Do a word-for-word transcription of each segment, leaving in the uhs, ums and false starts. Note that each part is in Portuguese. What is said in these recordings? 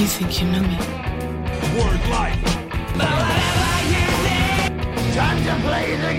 You think you know me? Word life. Time to play the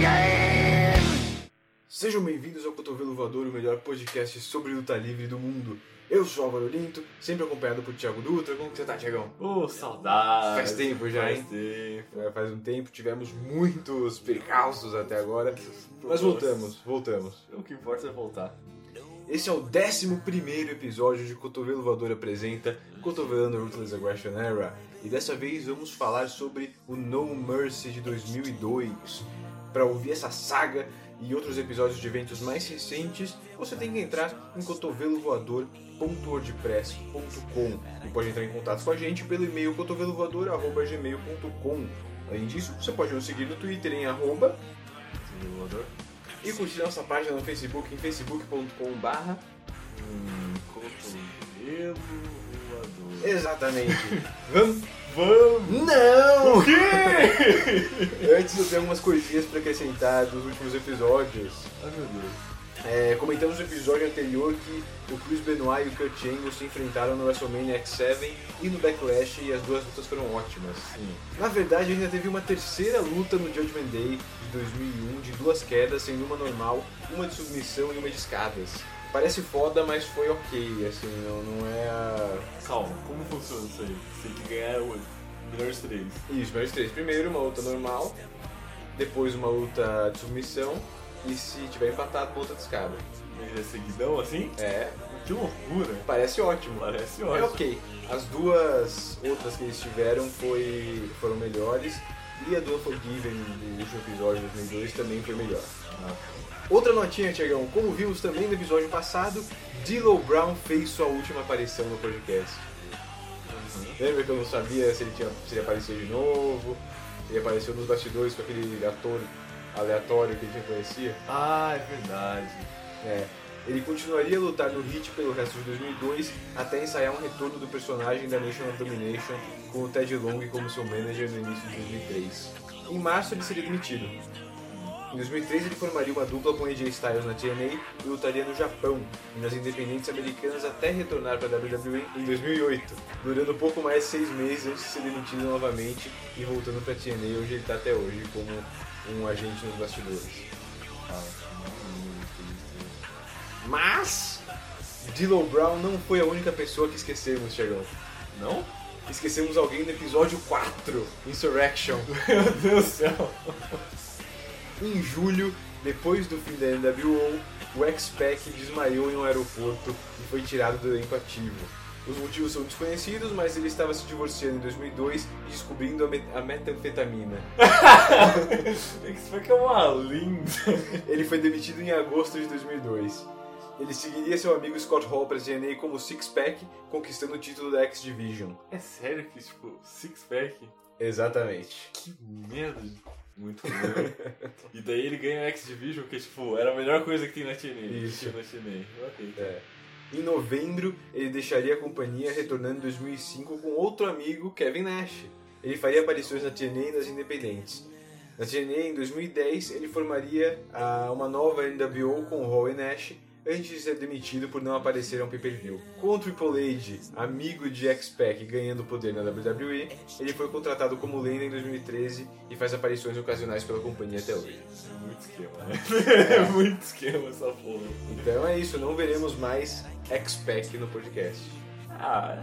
game! Sejam bem-vindos ao Cotovelo Voador, o melhor podcast sobre luta livre do mundo. Eu sou Álvaro Linto, sempre acompanhado por Thiago Dutra. Como que você tá, Thiagão? Ô, oh, saudade! Faz tempo já, faz hein? Tempo. É, faz um tempo, tivemos muitos percalços até agora, mas voltamos, voltamos. O que importa é voltar. Esse é o décimo primeiro episódio de Cotovelo Voador apresenta Cotovelando Ruthless Aggression Era, e dessa vez vamos falar sobre o No Mercy de dois mil e dois. Para ouvir essa saga e outros episódios de eventos mais recentes, você tem que entrar em cotovelo voador ponto wordpress ponto com e pode entrar em contato com a gente pelo e-mail cotovelo voador arroba gmail ponto com. Além disso, você pode nos seguir no Twitter em arroba Voador. E curtir nossa página no Facebook em facebook ponto com barra Hum, cotovelo voador. Exatamente. Vamos? Vamos! Não! O quê? Antes eu tenho algumas coisinhas para acrescentar dos últimos episódios. Ai meu Deus. É, comentamos no episódio anterior que o Chris Benoit e o Kurt Angle se enfrentaram no WrestleMania X sete e no Backlash, e as duas lutas foram ótimas. Sim. Na verdade, ainda teve uma terceira luta no Judgment Day de dois mil e um, de duas quedas, sendo uma normal, uma de submissão e uma de escadas. Parece foda, mas foi ok, assim, não, não é a... Calma, como funciona isso aí? Você tem que ganhar o melhores três. Isso, melhores três. Primeiro uma luta normal, depois uma luta de submissão, e se tiver empatado, uma luta de escada. Mas é seguidão assim? É, Que loucura! parece ótimo. Parece É ótimo. ok. As duas outras que eles tiveram foi, foram melhores, e a do Unforgiven do último episódio de dois mil e dois também foi melhor. Ah. Outra notinha, Thiagão, como vimos também no episódio passado, D'Lo Brown fez sua última aparição no podcast. Uhum. Lembra que eu não sabia se ele, tinha, se ele aparecia de novo? Ele apareceu nos bastidores com aquele ator aleatório que a gente conhecia. Ah, é verdade. É. Ele continuaria a lutar no Hit pelo resto de dois mil e dois até ensaiar um retorno do personagem da Nation of Domination com o Ted Long como seu manager no início de dois mil e três. Em março ele seria demitido. Em dois mil e três ele formaria uma dupla com A J Styles na T N A e lutaria no Japão e nas independentes americanas até retornar para a W W E em dois mil e oito, durando pouco mais de seis meses antes de ser demitido novamente e voltando para a T N A, onde ele está até hoje como um agente nos bastidores. Ah, Mas D'Lo Brown não foi a única pessoa que esquecemos, Thiagão. não? Esquecemos alguém no episódio quatro, Insurrection. Meu Deus do céu. Em julho, depois do fim da N W O, o X-Pac desmaiou em um aeroporto e foi tirado do elenco ativo. Os motivos são desconhecidos, mas ele estava se divorciando em dois mil e dois e descobrindo a, met- a metanfetamina. Isso que é uma linda. Ele foi demitido em agosto de dois mil e dois. Ele seguiria seu amigo Scott Hall para a T N A como Six-Pack, conquistando o título da X-Division. É sério que, tipo, six-pack? Exatamente. Que merda. Muito bom. E daí ele ganha o X-Division, que, tipo, era a melhor coisa que tem na T N A. Isso. Que tinha na T N A. Ok. É. Em novembro, ele deixaria a companhia, retornando em dois mil e cinco com outro amigo, Kevin Nash. Ele faria aparições na T N A e nas independentes. Na T N A, em dois mil e dez, ele formaria a, uma nova N W O com Hall e Nash, antes de ser demitido por não aparecer a um pay-per-view. Com o Triple H, amigo de X-Pac, ganhando poder na W W E, ele foi contratado como lenda em dois mil e treze e faz aparições ocasionais pela companhia até hoje. Muito esquema, né? É muito esquema essa porra. Então é isso, não veremos mais X-Pac no podcast. Ah,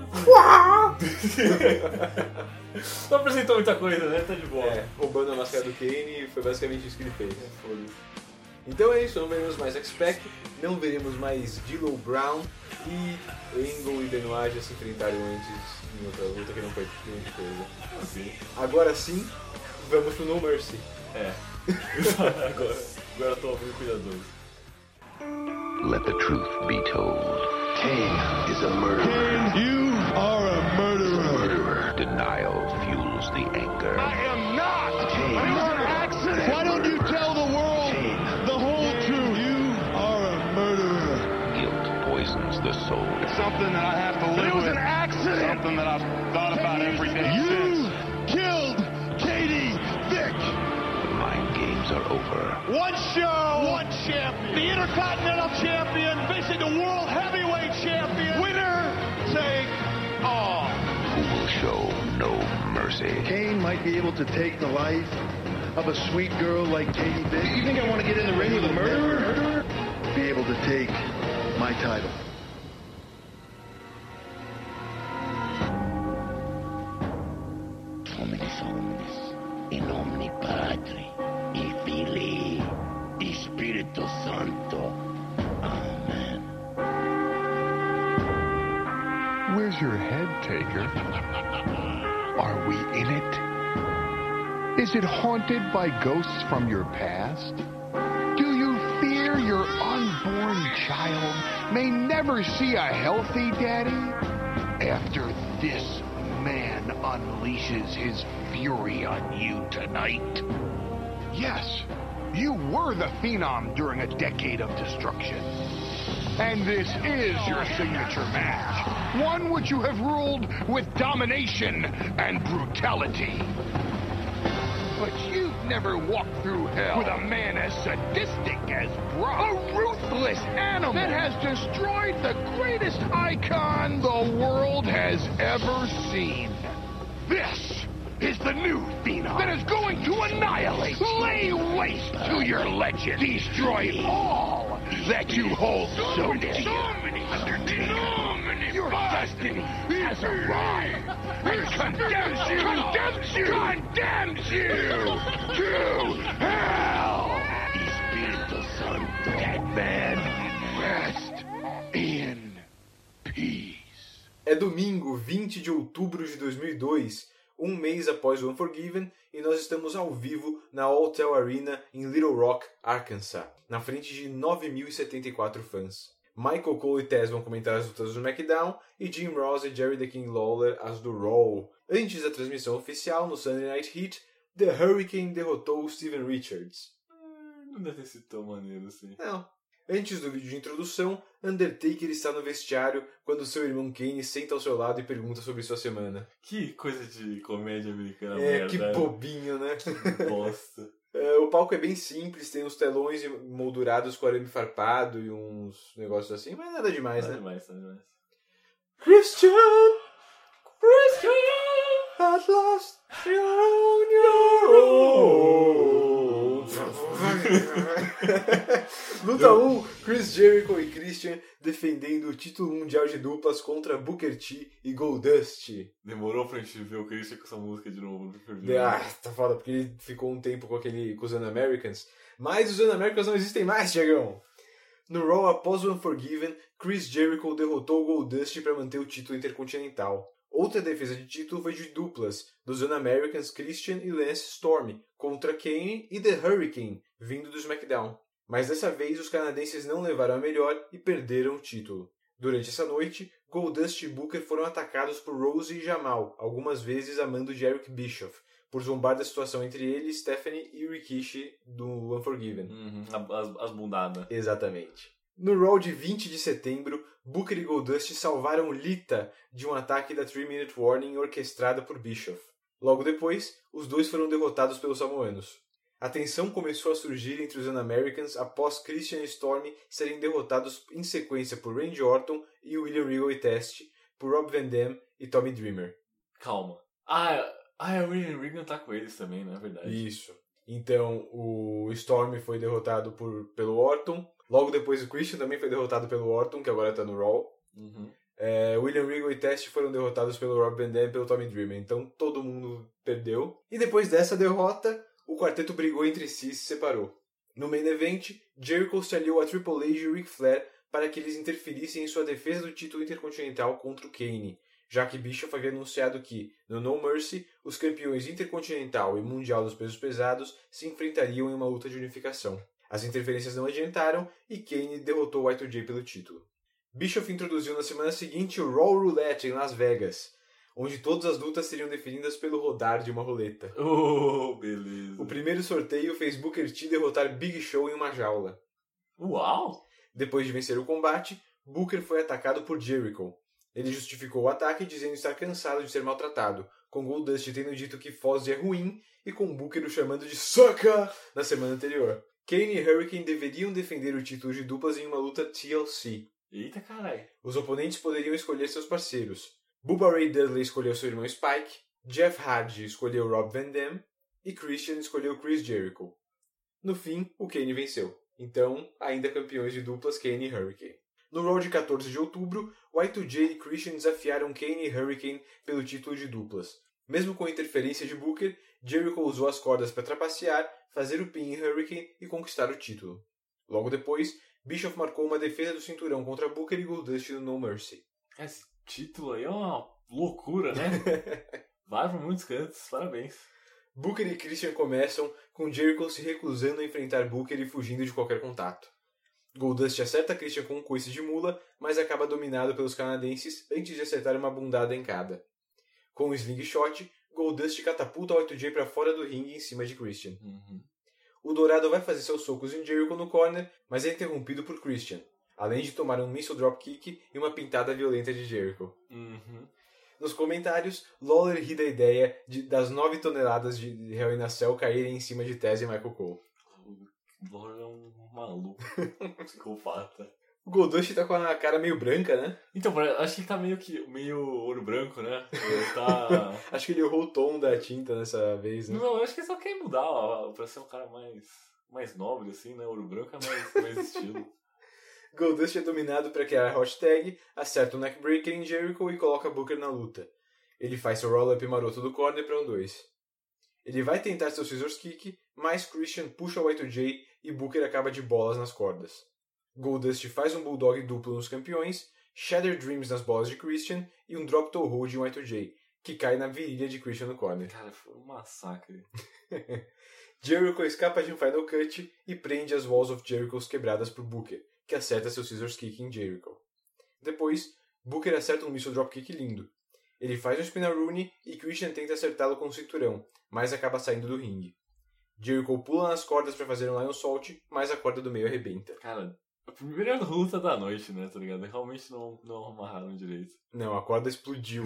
não apresentou muita coisa, né? Tá de boa. É, roubando a máscara do Kane, e foi basicamente isso que ele fez. Foda-se. Então é isso, não veremos mais X-Pac, não veremos mais D'Lo Brown, e Angle e Benoit já se enfrentaram antes em outra luta que não foi grande coisa. Ok. Agora sim, vamos pro No Mercy. É. agora, agora eu tô ouvindo cuidadores. Let the truth be told. Kane is a murderer. You are a murderer. Murderer. Denial fuels the anger. I am not. Kane. It was an accident. Why don't you tell the world Kane. the whole truth? You are a murderer. Guilt poisons the soul. It's something that I have to live It was with. an accident. Something that I've thought about every day You since. killed Katie Vick. The mind games are over. One show, one champion. The Intercontinental Champion facing the World Heavyweight Champion. Winner take all. mercy. Kane might be able to take the life of a sweet girl like Katie Biggs. You think I want to get in the ring with a murderer? Be able to take my title. Hominis omnis, in nomine Patri, et Filii, et Spiritus Sancto. Amen. Where's your head, Taker? Are we in it? Is it haunted by ghosts from your past? Do you fear your unborn child may never see a healthy daddy? After this man unleashes his fury on you tonight? Yes, you were the Phenom during a decade of destruction. And this is your signature match. One which you have ruled with domination and brutality. But you've never walked through hell with a man as sadistic as Brock. A ruthless animal that has destroyed the greatest icon the world has ever seen. This is the new Phenom that is going to annihilate, lay waste to your legend, destroy all that you hold so dear. Undertaker, your destiny has arrived and condemns you, condemns you, condemns you to hell. Espírito Santo, dead man, rest in peace. É domingo, vinte de outubro de dois mil e dois, um mês após o Unforgiven, e nós estamos ao vivo na Alltel Arena em Little Rock, Arkansas, na frente de nove mil e setenta e quatro fãs. Michael Cole e Taz vão comentar as lutas do SmackDown e Jim Ross e Jerry the King Lawler as do Raw. Antes da transmissão oficial, no Sunday Night Heat, The Hurricane derrotou Steven Richards. Não deve ter sido tão maneiro assim. Não. Antes do vídeo de introdução, Undertaker está no vestiário quando seu irmão Kane senta ao seu lado e pergunta sobre sua semana. Que coisa de comédia americana. É, merda. que bobinho, né? Que bosta. É, o palco é bem simples, tem uns telões moldurados com arame farpado e uns negócios assim, mas nada demais, Nada né? demais, nada demais. Christian! Christian! At last you're on your own! Luta um, Chris Jericho e Christian defendendo o título mundial de duplas contra Booker T e Goldust. Demorou pra gente ver o Christian com essa música de novo no pay-per-view. De- Ah, tá foda, porque ele ficou um tempo com aquele com os Un-Americans. Mas os Un-Americans não existem mais, Tiagão! No Raw, após o Unforgiven, Chris Jericho derrotou o Goldust para manter o título intercontinental. Outra defesa de título foi de duplas, dos Un-Americans Christian e Lance Storm, contra Kane e The Hurricane, vindo do SmackDown. Mas dessa vez os canadenses não levaram a melhor e perderam o título. Durante essa noite, Goldust e Booker foram atacados por Rose e Jamal, algumas vezes a mando de Eric Bischoff, por zombar da situação entre ele, Stephanie e Rikishi do Unforgiven. Uhum, as, as bundadas. Exatamente. No Raw de vinte de setembro, Booker e Goldust salvaram Lita de um ataque da three minute Warning orquestrada por Bischoff. Logo depois, os dois foram derrotados pelos samoanos. A tensão começou a surgir entre os Un-Americans após Christian e Storm serem derrotados em sequência por Randy Orton e William Regal e Test, por Rob Van Dam e Tommy Dreamer. Calma. Ah, ah o William Regal tá com eles também, não é verdade? Isso. Então, o Storm foi derrotado por, pelo Orton. Logo depois, o Christian também foi derrotado pelo Orton, que agora tá no Raw. Uhum. É, William Regal e Test foram derrotados pelo Rob Van Dam e pelo Tommy Dreamer. Então, todo mundo perdeu. E depois dessa derrota, o quarteto brigou entre si e se separou. No main event, Jericho se aliou a Triple H e Ric Flair para que eles interferissem em sua defesa do título intercontinental contra o Kane, já que Bischoff havia anunciado que, no No Mercy, os campeões intercontinental e mundial dos pesos pesados se enfrentariam em uma luta de unificação. As interferências não adiantaram e Kane derrotou Y dois J pelo título. Bischoff introduziu na semana seguinte o Raw Roulette em Las Vegas, onde todas as lutas seriam definidas pelo rodar de uma roleta. Oh, beleza. O primeiro sorteio fez Booker T derrotar Big Show em uma jaula. Uau! Depois de vencer o combate, Booker foi atacado por Jericho. Ele justificou o ataque dizendo estar cansado de ser maltratado, com Goldust tendo dito que Fozzy é ruim e com Booker o chamando de sucker na semana anterior. Kane e Hurricane deveriam defender o título de duplas em uma luta T L C. Eita caralho. Os oponentes poderiam escolher seus parceiros. Bubba Ray Dudley escolheu seu irmão Spike, Jeff Hardy escolheu Rob Van Dam e Christian escolheu Chris Jericho. No fim, o Kane venceu. Então, ainda campeões de duplas Kane e Hurricane. No Raw de quatorze de outubro, Y dois J e Christian desafiaram Kane e Hurricane pelo título de duplas. Mesmo com interferência de Booker, Jericho usou as cordas para trapacear, fazer o pin em Hurricane e conquistar o título. Logo depois, Bischoff marcou uma defesa do cinturão contra Booker e Goldust no No Mercy. Esse título aí é uma loucura, né? Vai para muitos cantos, parabéns. Booker e Christian começam, com Jericho se recusando a enfrentar Booker e fugindo de qualquer contato. Goldust acerta Christian com um coice de mula, mas acaba dominado pelos canadenses antes de acertar uma bundada em cada. Com um slingshot, Goldust catapulta o Y dois J para fora do ringue em cima de Christian. Uhum. O Dourado vai fazer seus socos em Jericho no corner, mas é interrompido por Christian, além de tomar um missile dropkick e uma pintada violenta de Jericho. Uhum. Nos comentários, Lawler ri da ideia de, das nove toneladas de Hell in a Cell caírem em cima de Taz e Michael Cole. O Lawler é um maluco, psicopata. O Goldust tá com a cara meio branca, né? Então, acho que ele tá meio que meio ouro branco, né? Ele tá... Acho que ele errou o tom da tinta dessa vez, né? Não, eu acho que ele só quer mudar ó, pra ser um cara mais, mais nobre, assim, né? Ouro branco é mais, mais estilo. Goldust é dominado para criar a hot tag, acerta o neckbreaker em Jericho e coloca Booker na luta. Ele faz seu roll-up maroto do corner para um dois. Ele vai tentar seu scissors kick, mas Christian puxa o Y dois J e Booker acaba de bolas nas cordas. Goldust faz um bulldog duplo nos campeões, Shattered Dreams nas bolas de Christian e um drop toe hold em Y dois J, que cai na virilha de Christian no corner. Cara, foi um massacre. Jericho escapa de um final cut e prende as Walls of Jericho quebradas por Booker, que acerta seu scissors kick em Jericho. Depois, Booker acerta um missile dropkick lindo. Ele faz um spinaroonie e Christian tenta acertá-lo com o cinturão, mas acaba saindo do ringue. Jericho pula nas cordas para fazer um Lion Salt, mas a corda do meio arrebenta. Cara, a primeira luta da noite, né, tá ligado? Realmente não, não amarraram direito. Não, a corda explodiu.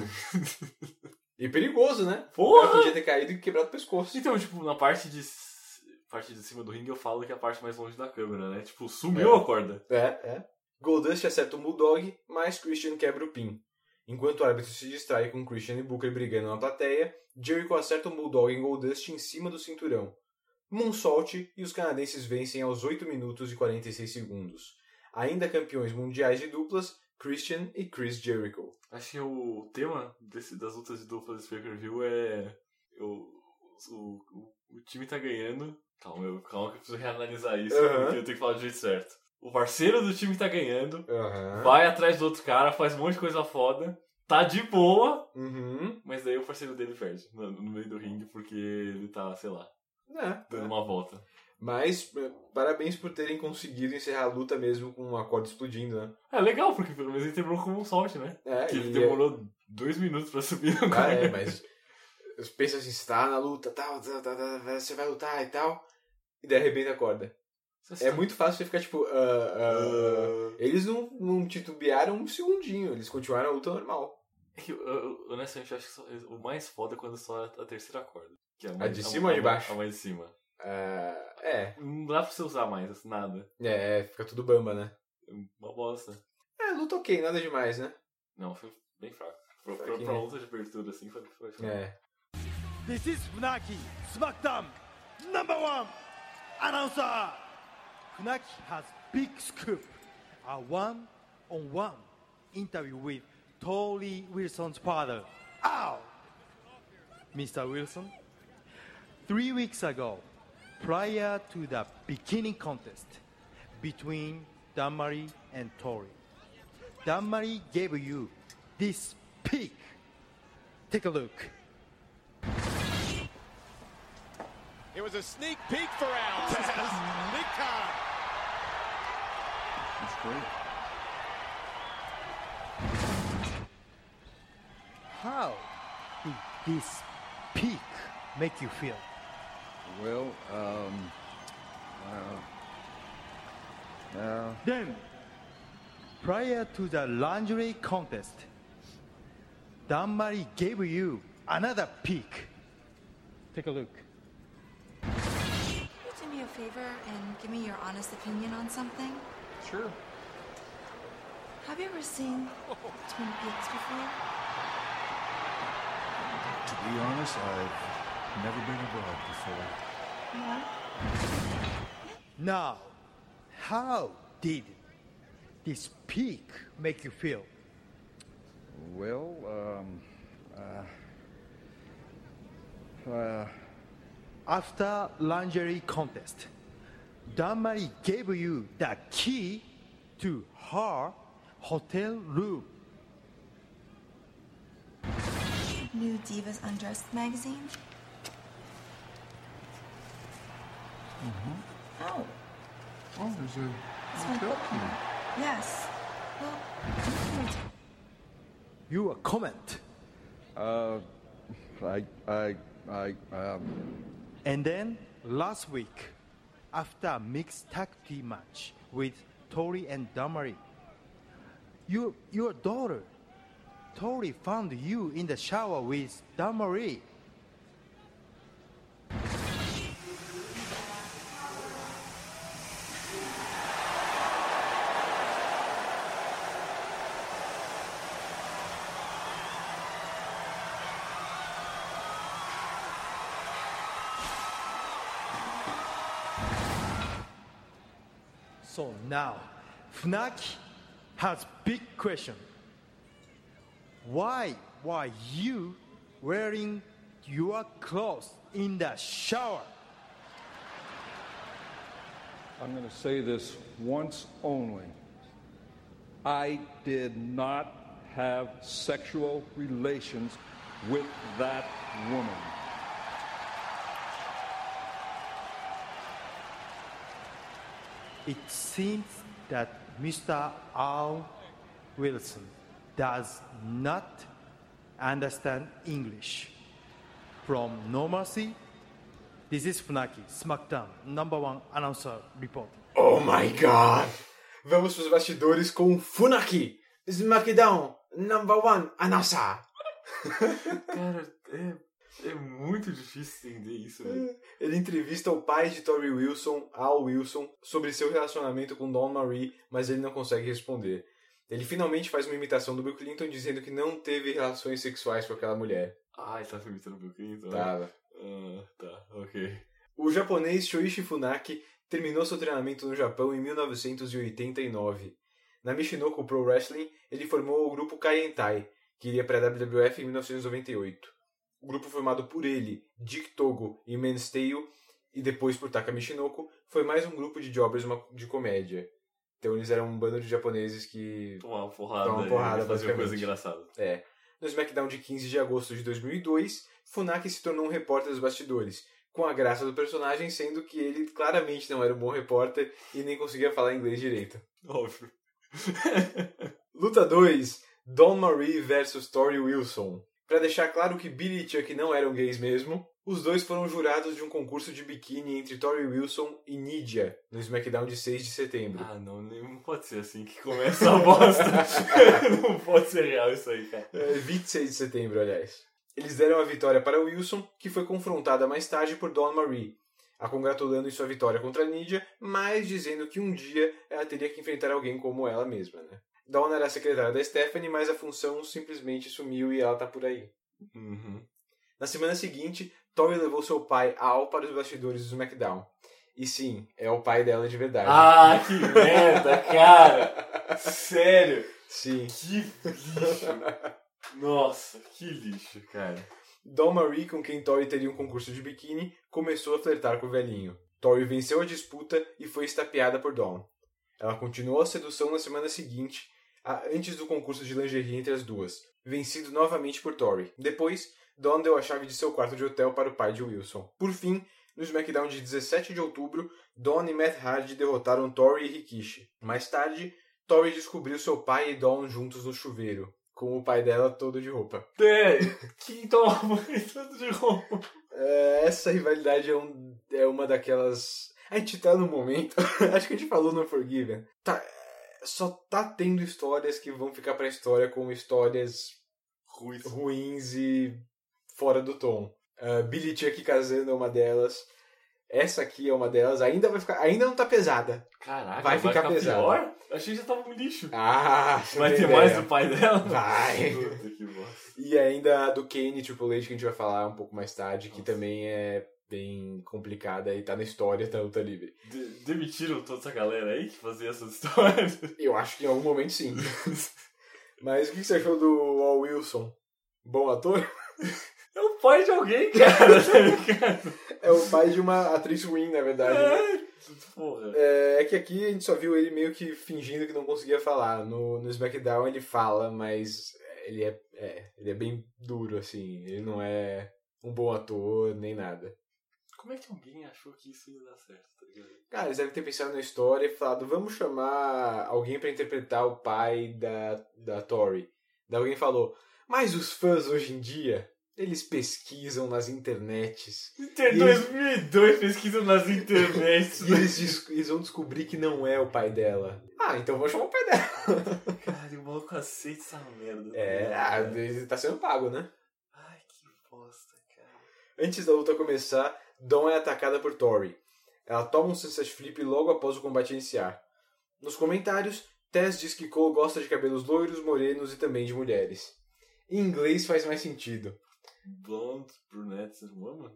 E perigoso, né? Porra! O cara podia ter caído e quebrado o pescoço. Então, tipo, na parte de parte de cima do ringue eu falo que é a parte mais longe da câmera, né? Tipo, sumiu é. a corda. É, é. Goldust acerta um bulldog, mas Christian quebra o pin. Enquanto o árbitro se distrai com Christian e Booker brigando na plateia, Jericho acerta um bulldog em Goldust em cima do cinturão. Moonsault e os canadenses vencem aos oito minutos e quarenta e seis segundos. Ainda campeões mundiais de duplas, Christian e Chris Jericho. Acho que o tema desse, das lutas de duplas desse pay-per-view é... O, o, o, o time tá ganhando... Calma, eu, calma que eu preciso reanalisar isso, Uhum. porque eu tenho que falar do jeito certo. O parceiro do time tá ganhando, Uhum. vai atrás do outro cara, faz um monte de coisa foda, tá de boa, Uhum. mas daí o parceiro dele perde no, no meio do ringue porque ele tá, sei lá, É, dando é. uma volta. Mas, parabéns por terem conseguido encerrar a luta mesmo com a corda explodindo, né? É legal, porque pelo menos ele terminou como um sorte, né? É, que ele e demorou dois minutos pra subir no Ah, corner. é, mas pensa assim, você tá na luta, tal, tal, tal, tal, você vai lutar e tal, e daí arrebenta a corda. Você É tá- muito fácil você ficar tipo... ah, ah, eles não, não titubearam um segundinho, eles continuaram a luta normal. É que, eu, eu, honestamente, eu acho que só- o mais foda é quando só a terceira corda. Que é A de cima ou de baixo? A mais de cima. Ah, é, Não dá pra você usar mais, assim, nada. é, fica tudo bamba, né? É uma bosta. É, luta ok, nada demais, né? Não, foi bem fraco. Pra, pra, Fraquinho. pra luta de abertura, assim, foi, foi fraco. É. This is Funaki, SmackDown number one announcer. Funaki has big scoop. A one-on-one interview with Tori Wilson's father. Ow! Mister Wilson, three weeks ago, prior to the beginning contest between Damarie and Tori, Damarie gave you this pic. Take a look. It was a sneak peek for Al. Big time. That's great. How did this peak make you feel? Well, um, uh, uh, Then, prior to the lingerie contest, Damarie gave you another peek. Take a look. Can you do me a favor and give me your honest opinion on something? sure. Have you ever seen Twin Peaks before? To be honest, I've never been abroad before. Yeah. Now, how did this peak make you feel? Well, um, uh, uh, After lingerie contest, Damarie gave you the key to her hotel room. New Divas Undressed magazine? Mm-hmm. Oh. Oh, there's a It's my hotel book. key. Yes. Well, Your comment. Uh, I, I, I, um... And then last week, after mixed tag team match with Tori and Damarie, your your daughter, Tori, found you in the shower with Damarie. So now, Funaki has big question. Why were you wearing your clothes in the shower? I'm going to say this once only. I did not have sexual relations with that woman. It seems that Mister Al Wilson does not understand English. From Normalcy, this is Funaki, SmackDown, number one announcer report. Oh my god! Vamos pros bastidores com Funaki, SmackDown, number one announcer. Cara, é... É muito difícil entender isso, velho. Ele entrevista o pai de Tori Wilson, Al Wilson, sobre seu relacionamento com Dawn Marie, mas ele não consegue responder. Ele finalmente faz uma imitação do Bill Clinton dizendo que não teve relações sexuais com aquela mulher. Ah, ele tava imitando o Bill Clinton? Tava. Ah, tá, ok. O japonês Shoichi Funaki terminou seu treinamento no Japão em mil novecentos e oitenta e nove. Na Michinoku Pro Wrestling, ele formou o grupo Kaientai, que iria para a W W F em mil novecentos e noventa e oito. O grupo formado por ele, Dick Togo e Mansteio, e depois por Taka Michinoku, foi mais um grupo de jobbers de comédia. Então eles eram um bando de japoneses que... Tomavam porrada, tomavam porrada e faziam coisa engraçada. É. No SmackDown de quinze de agosto de dois mil e dois, Funaki se tornou um repórter dos bastidores, com a graça do personagem sendo que ele claramente não era um bom repórter e nem conseguia falar inglês direito. Óbvio. Luta dois, Dawn Marie versus Tori Wilson. Pra deixar claro que Billy e Chuck não eram gays mesmo, os dois foram jurados de um concurso de biquíni entre Tori Wilson e Nidia, no SmackDown de seis de setembro. Ah, não, não pode ser assim que começa a bosta. Não pode ser real isso aí, cara. É, vinte e seis de setembro, aliás. Eles deram a vitória para Wilson, que foi confrontada mais tarde por Dawn Marie, a congratulando em sua vitória contra Nidia, mas dizendo que um dia ela teria que enfrentar alguém como ela mesma, né? Dawn era a secretária da Stephanie, mas a função simplesmente sumiu e ela tá por aí. Uhum. Na semana seguinte, Tori levou seu pai Al para os bastidores do SmackDown. E sim, é o pai dela de verdade. Ah, que merda, cara! Sério? Sim. Que lixo. Nossa, que lixo, cara. Dawn Marie, com quem Tori teria um concurso de biquíni, começou a flertar com o velhinho. Tori venceu a disputa e foi estapeada por Dawn. Ela continuou a sedução na semana seguinte, antes do concurso de lingerie entre as duas, vencido novamente por Tori. Depois, Dawn deu a chave de seu quarto de hotel para o pai de Wilson. Por fim, no SmackDown de dezessete de outubro, Dawn e Matt Hardy derrotaram Tori e Rikishi. Mais tarde, Tori descobriu seu pai e Dawn juntos no chuveiro, com o pai dela todo de roupa. É, quem toma todo de roupa? É, essa rivalidade é, um, é uma daquelas... A gente tá no momento... Acho que a gente falou no Unforgiven. Tá, só tá tendo histórias que vão ficar pra história como histórias ruins, ruins e fora do tom. Uh, Billy Chuck casando é uma delas. Essa aqui é uma delas, ainda vai ficar, ainda não tá pesada. Caraca, vai ficar, vai ficar pesada. Pior? Eu achei que já tava um lixo. Ah, vai ter ideia. mais do pai dela? Vai. Puta que bosta. E ainda a do Kane e Triple H, que a gente vai falar um pouco mais tarde, que Nossa. também é bem complicada e tá na história da luta livre. De- demitiram toda essa galera aí que fazia essas histórias? Eu acho que em algum momento sim. Mas o que você achou do Al Wilson? Bom ator? É o pai de alguém, cara, tá ligado? É o pai de uma atriz ruim, na verdade. né? É, porra. É, é que aqui a gente só viu ele meio que fingindo que não conseguia falar. No, no SmackDown ele fala, mas ele é, é, ele é bem duro, assim. Ele não é um bom ator, nem nada. Como é que alguém achou que isso ia dar certo, tá ligado? Cara, eles devem ter pensado na história e falado, vamos chamar alguém pra interpretar o pai da, da Tori. Daí alguém falou, mas os fãs hoje em dia, eles pesquisam nas internets. Inter E dois mil e dois pesquisam nas internets. E eles, des- eles vão descobrir que não é o pai dela. Ah, então vou chamar o pai dela. Cara, o maluco aceita essa merda. É, ah, ele tá sendo pago, né? Ai, que bosta, cara. Antes da luta começar, Dawn é atacada por Tori. Ela toma um sunset flip logo após o combate iniciar. Nos comentários, Tess diz que Cole gosta de cabelos loiros, morenos e também de mulheres. Em inglês faz mais sentido. Blonde, brunettes and woman?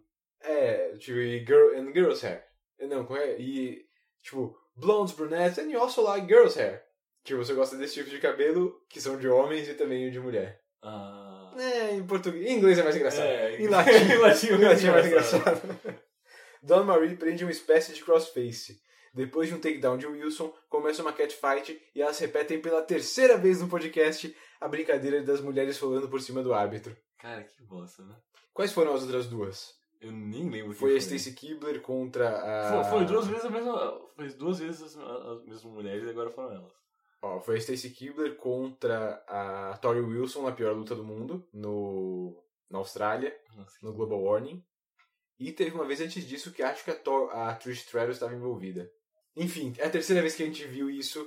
É, tipo, e girl, and girls hair. Não, como é? E, tipo, blondes, brunettes, and you also like girls hair. Tipo, você gosta desse tipo de cabelo, que são de homens e também de mulher. Ah... É, em português. Em inglês é mais engraçado. É, em latim, em latim em latim é mais engraçado. engraçado. Dawn Marie prende uma espécie de crossface. Depois de um takedown de Wilson, começa uma catfight e elas repetem pela terceira vez no podcast a brincadeira das mulheres rolando por cima do árbitro. Cara, que bosta, né? Quais foram as outras duas? Eu nem lembro. Foi quem a Stacy Keibler contra a... Foi, foi duas vezes a mesma... Foi duas vezes as, as mesmas mulheres e agora foram elas. Ó, foi a Stacy Keibler contra a Tori Wilson na pior luta do mundo, no, na Austrália, Nossa, no Global Warning. E teve uma vez antes disso que acho que a, Thor, a Trish Stratus estava envolvida. Enfim, é a terceira vez que a gente viu isso.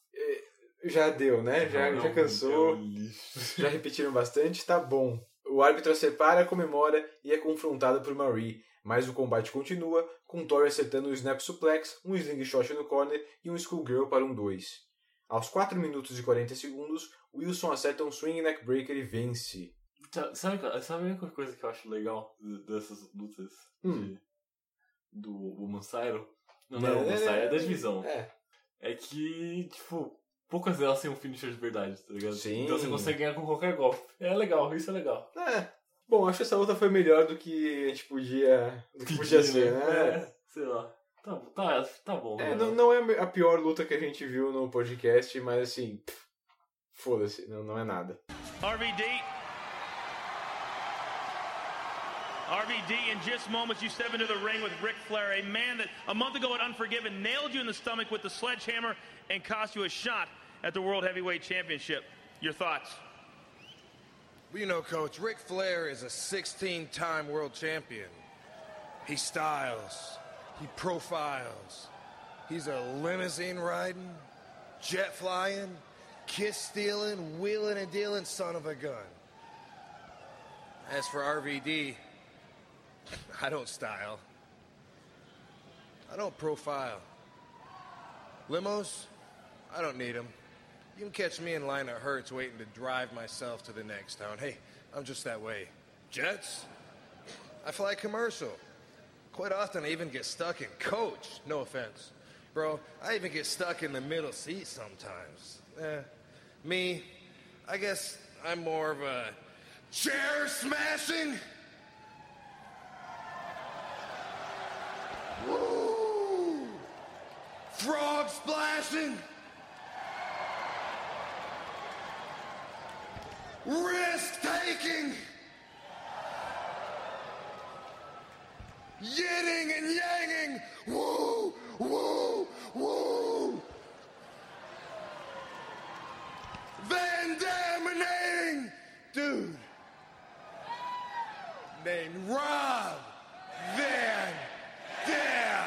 Já deu, né? Já, não, já cansou. é um lixo. Já repetiram bastante, tá bom. O árbitro a separa, comemora e é confrontado por Marie. Mas o combate continua, com Tori acertando um snap suplex, um slingshot no corner e um schoolgirl para um dois. Aos quatro minutos e quarenta segundos, Wilson acerta um swing neckbreaker e vence. Sabe, sabe a única coisa que eu acho legal dessas lutas Hum. de, do Woman Cyro? Não, não é o Woman Cyro, é da divisão. É. É que, tipo, poucas delas têm um finisher de verdade, tá ligado? Sim. Então você consegue ganhar com qualquer golpe. É legal, isso é legal. É. Bom, acho que essa luta foi melhor do que a gente podia, do que podia ser, né? É, sei lá. Tá, tá, tá bom. É, né? não, não é a pior luta que a gente viu no podcast, mas assim, pff, foda-se, não, não é nada. R V D. R V D, in just moments, you step into the ring with Ric Flair, a man that a month ago at Unforgiven nailed you in the stomach with the sledgehammer and cost you a shot at the World Heavyweight Championship. Your thoughts? Well, you know, Coach, Ric Flair is a sixteen-time world champion. He styles, he profiles, he's a limousine riding, jet flying, kiss stealing, wheeling and dealing son of a gun. As for R V D, I don't style. I don't profile. Limos, I don't need them. You can catch me in line at Hertz waiting to drive myself to the next town. Hey, I'm just that way. Jets? I fly commercial. Quite often I even get stuck in coach. No offense. Bro, I even get stuck in the middle seat sometimes. Eh, me, I guess I'm more of a chair smashing. Woo! Frog splashing. Risk taking. Yinning and yanging. Woo! Woo! Woo! Van Daminating. Dude. Named Rob Van Dam.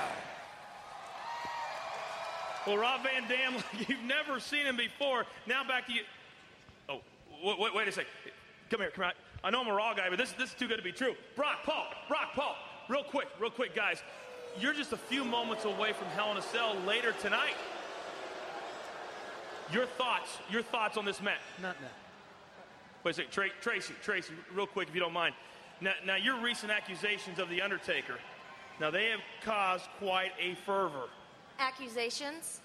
Well, Rob Van Dam, like you've never seen him before. Now back to you. Oh, wait, wait, wait a second. Come here, come on. I know I'm a Raw guy, but this, this is too good to be true. Brock Paul, Brock Paul. Real quick, real quick, guys. you're just a few moments away from Hell in a Cell later tonight. Your thoughts, your thoughts on this match? Not now. Wait a second, Tra- Tracy, Tracy, real quick, if you don't mind. Now, now, your recent accusations of The Undertaker, now they have caused quite a fervor. Accusations?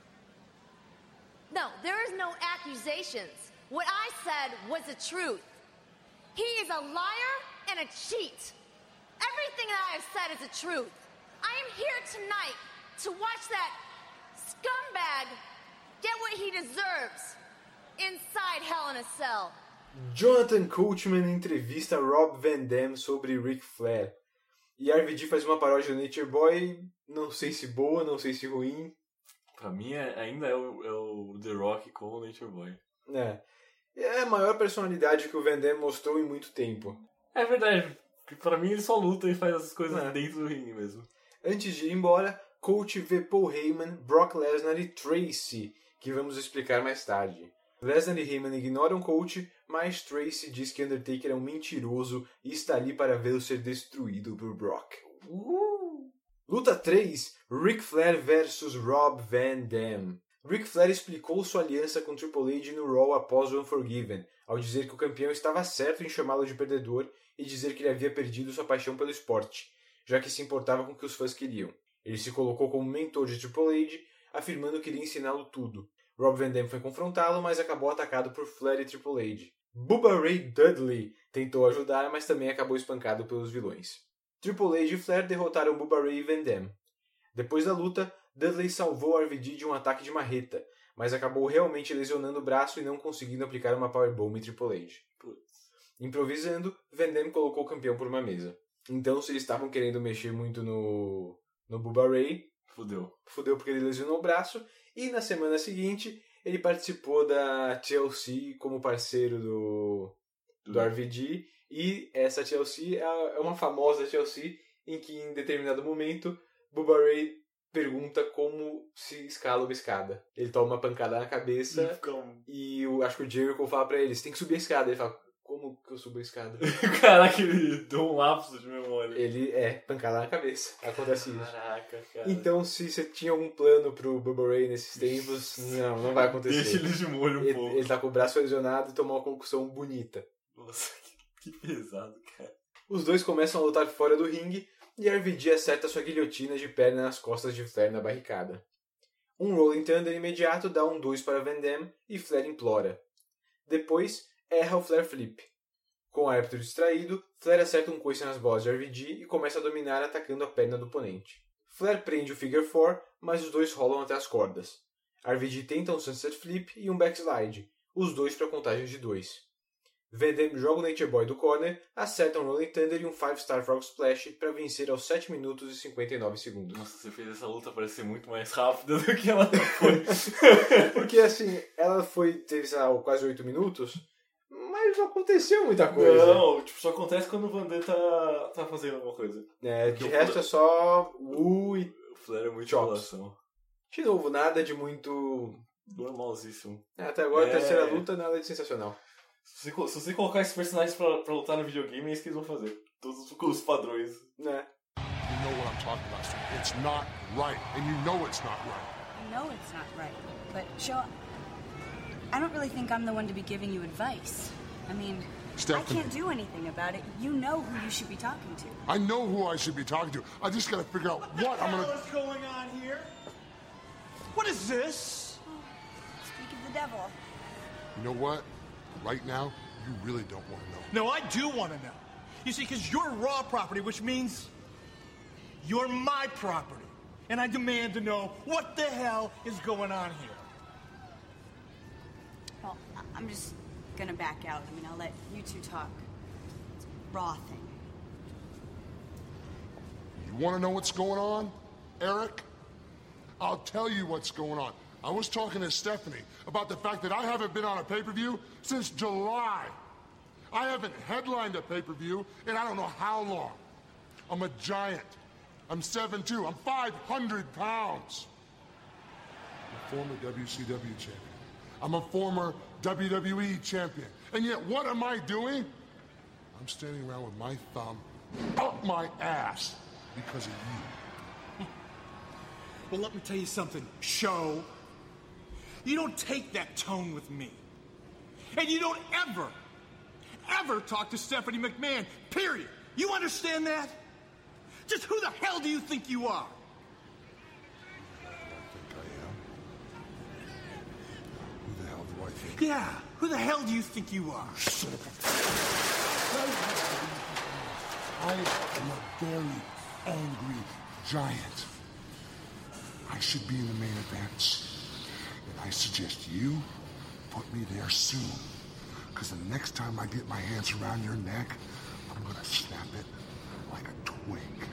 No, there is no accusations. What I said was the truth. He is a liar and a cheat. Everything that I have said is the truth. I am here tonight to watch that scumbag get what he deserves inside Hell in a Cell. Jonathan Coachman entrevista Rob Van Dam sobre Ric Flair. E R V D faz uma paródia do Nature Boy, não sei se boa, não sei se ruim. Pra mim é, ainda é o, é o The Rock com o Nature Boy. É. É a maior personalidade que o Van Dam mostrou em muito tempo. É verdade. Pra mim ele só luta e faz essas coisas é. dentro do ringue mesmo. Antes de ir embora, Coach vê Paul Heyman, Brock Lesnar e Tracy, que vamos explicar mais tarde. Lesnar e Heyman ignoram Coach, mas Tracy diz que Undertaker é um mentiroso e está ali para vê-lo ser destruído por Brock. Uh! Luta três, Ric Flair versus Rob Van Dam. Ric Flair explicou sua aliança com Triple H no Raw após o Unforgiven, ao dizer que o campeão estava certo em chamá-lo de perdedor e dizer que ele havia perdido sua paixão pelo esporte, já que se importava com o que os fãs queriam. Ele se colocou como mentor de Triple H, afirmando que iria ensiná-lo tudo. Rob Van Dam foi confrontá-lo, mas acabou atacado por Flair e Triple H. Bubba Ray Dudley tentou ajudar, mas também acabou espancado pelos vilões. Triple H e Flair derrotaram Bubba Ray e Van Dam. Depois da luta, Dudley salvou R V D de um ataque de marreta, mas acabou realmente lesionando o braço e não conseguindo aplicar uma Powerbomb em Triple H. Putz. Improvisando, Van Dam colocou o campeão por uma mesa. Então, se eles estavam querendo mexer muito no, no Bubba Ray, fudeu. Fudeu porque ele lesionou o braço. E na semana seguinte, ele participou da T L C como parceiro do, do R V D. E essa T L C é uma famosa T L C em que, em determinado momento, Bubba Ray pergunta como se escala uma escada. Ele toma uma pancada na cabeça Como? e eu acho que o Jericho fala pra ele, você tem que subir a escada. Ele fala, como que eu subo a escada? Caraca, ele deu um lapso de memória. Ele é, pancada na cabeça. Acontece isso. Caraca, cara. Então, se você tinha algum plano pro Bubba Ray nesses tempos, não, não vai acontecer. Deixa ele de molho um ele, pouco. Ele tá com o braço lesionado e tomou uma concussão bonita. Nossa, que, que pesado, cara. Os dois começam a lutar fora do ringue e R V D acerta sua guilhotina de perna nas costas de Flair na barricada. Um Rolling Thunder imediato dá um dois para Van Dam e Flair implora. Depois, erra o Flair Flip. Com o árbitro distraído, Flair acerta um coice nas bolas de R V D e começa a dominar atacando a perna do oponente. Flair prende o Figure four, mas os dois rolam até as cordas. R V D tenta um Sunset Flip e um Backslide, os dois para contagem de dois. Van Dam joga o Nature Boy do corner, acerta um Rolling Thunder e um five star Frog Splash para vencer aos sete minutos e cinquenta e nove segundos. Nossa, você fez essa luta parecer muito mais rápida do que ela foi. Porque assim, ela foi, teve sei lá, quase oito minutos, mas não aconteceu muita coisa. Não, tipo, só acontece quando o Van Dam tá, tá fazendo alguma coisa. É, de resto Flair... é só uh, e o Flair é muito chops. De novo, nada de muito... normalzíssimo. É, até agora, é... a terceira luta, nada de sensacional. Se você, se você colocar esses personagens pra, pra lutar no videogame, é isso que eles vão fazer. Todos os padrões. Né? You know what I'm talking about, sir. It's not right, and you know it's not right. I know it's not right, but Joe, I don't really think I'm the one to be giving you advice. I mean, Stephanie. I can't do anything about it. You know who you should be talking to. I know who I should be talking to. I just gotta figure out what, what I'm gonna... What the hell is going on here? What is this? Oh, speak of the devil. You know what? Right now, you really don't want to know. No, I do want to know. You see, because you're Raw property, which means you're my property. And I demand to know what the hell is going on here. Well, I'm just gonna back out. I mean, I'll let you two talk. It's a Raw thing. You want to know what's going on, Eric? I'll tell you what's going on. I was talking to Stephanie about the fact that I haven't been on a pay-per-view since July. I haven't headlined a pay-per-view in I don't know how long. I'm a giant. I'm seven two. I'm five hundred pounds. I'm a former W C W champion. I'm a former W W E champion. And yet what am I doing? I'm standing around with my thumb up my ass because of you. Well, let me tell you something, Show. You don't take that tone with me. And you don't ever, ever talk to Stephanie McMahon, period. You understand that? Just who the hell do you think you are? Who the hell do I think? Yeah, who the hell do you think you are? I am a very angry giant. I should be in the main events. And I suggest you put me there soon. Because the next time I get my hands around your neck, I'm going to snap it like a twig.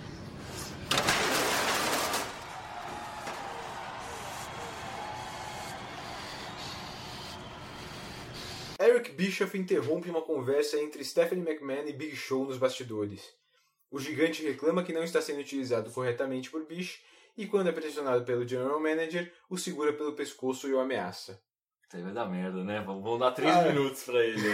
Eric Bischoff interrompe uma conversa entre Stephanie McMahon e Big Show nos bastidores. O gigante reclama que não está sendo utilizado corretamente por Bish e, quando é pressionado pelo General Manager, o segura pelo pescoço e o ameaça. Isso aí vai dar merda, né? Vão dar três ah, minutos pra ele.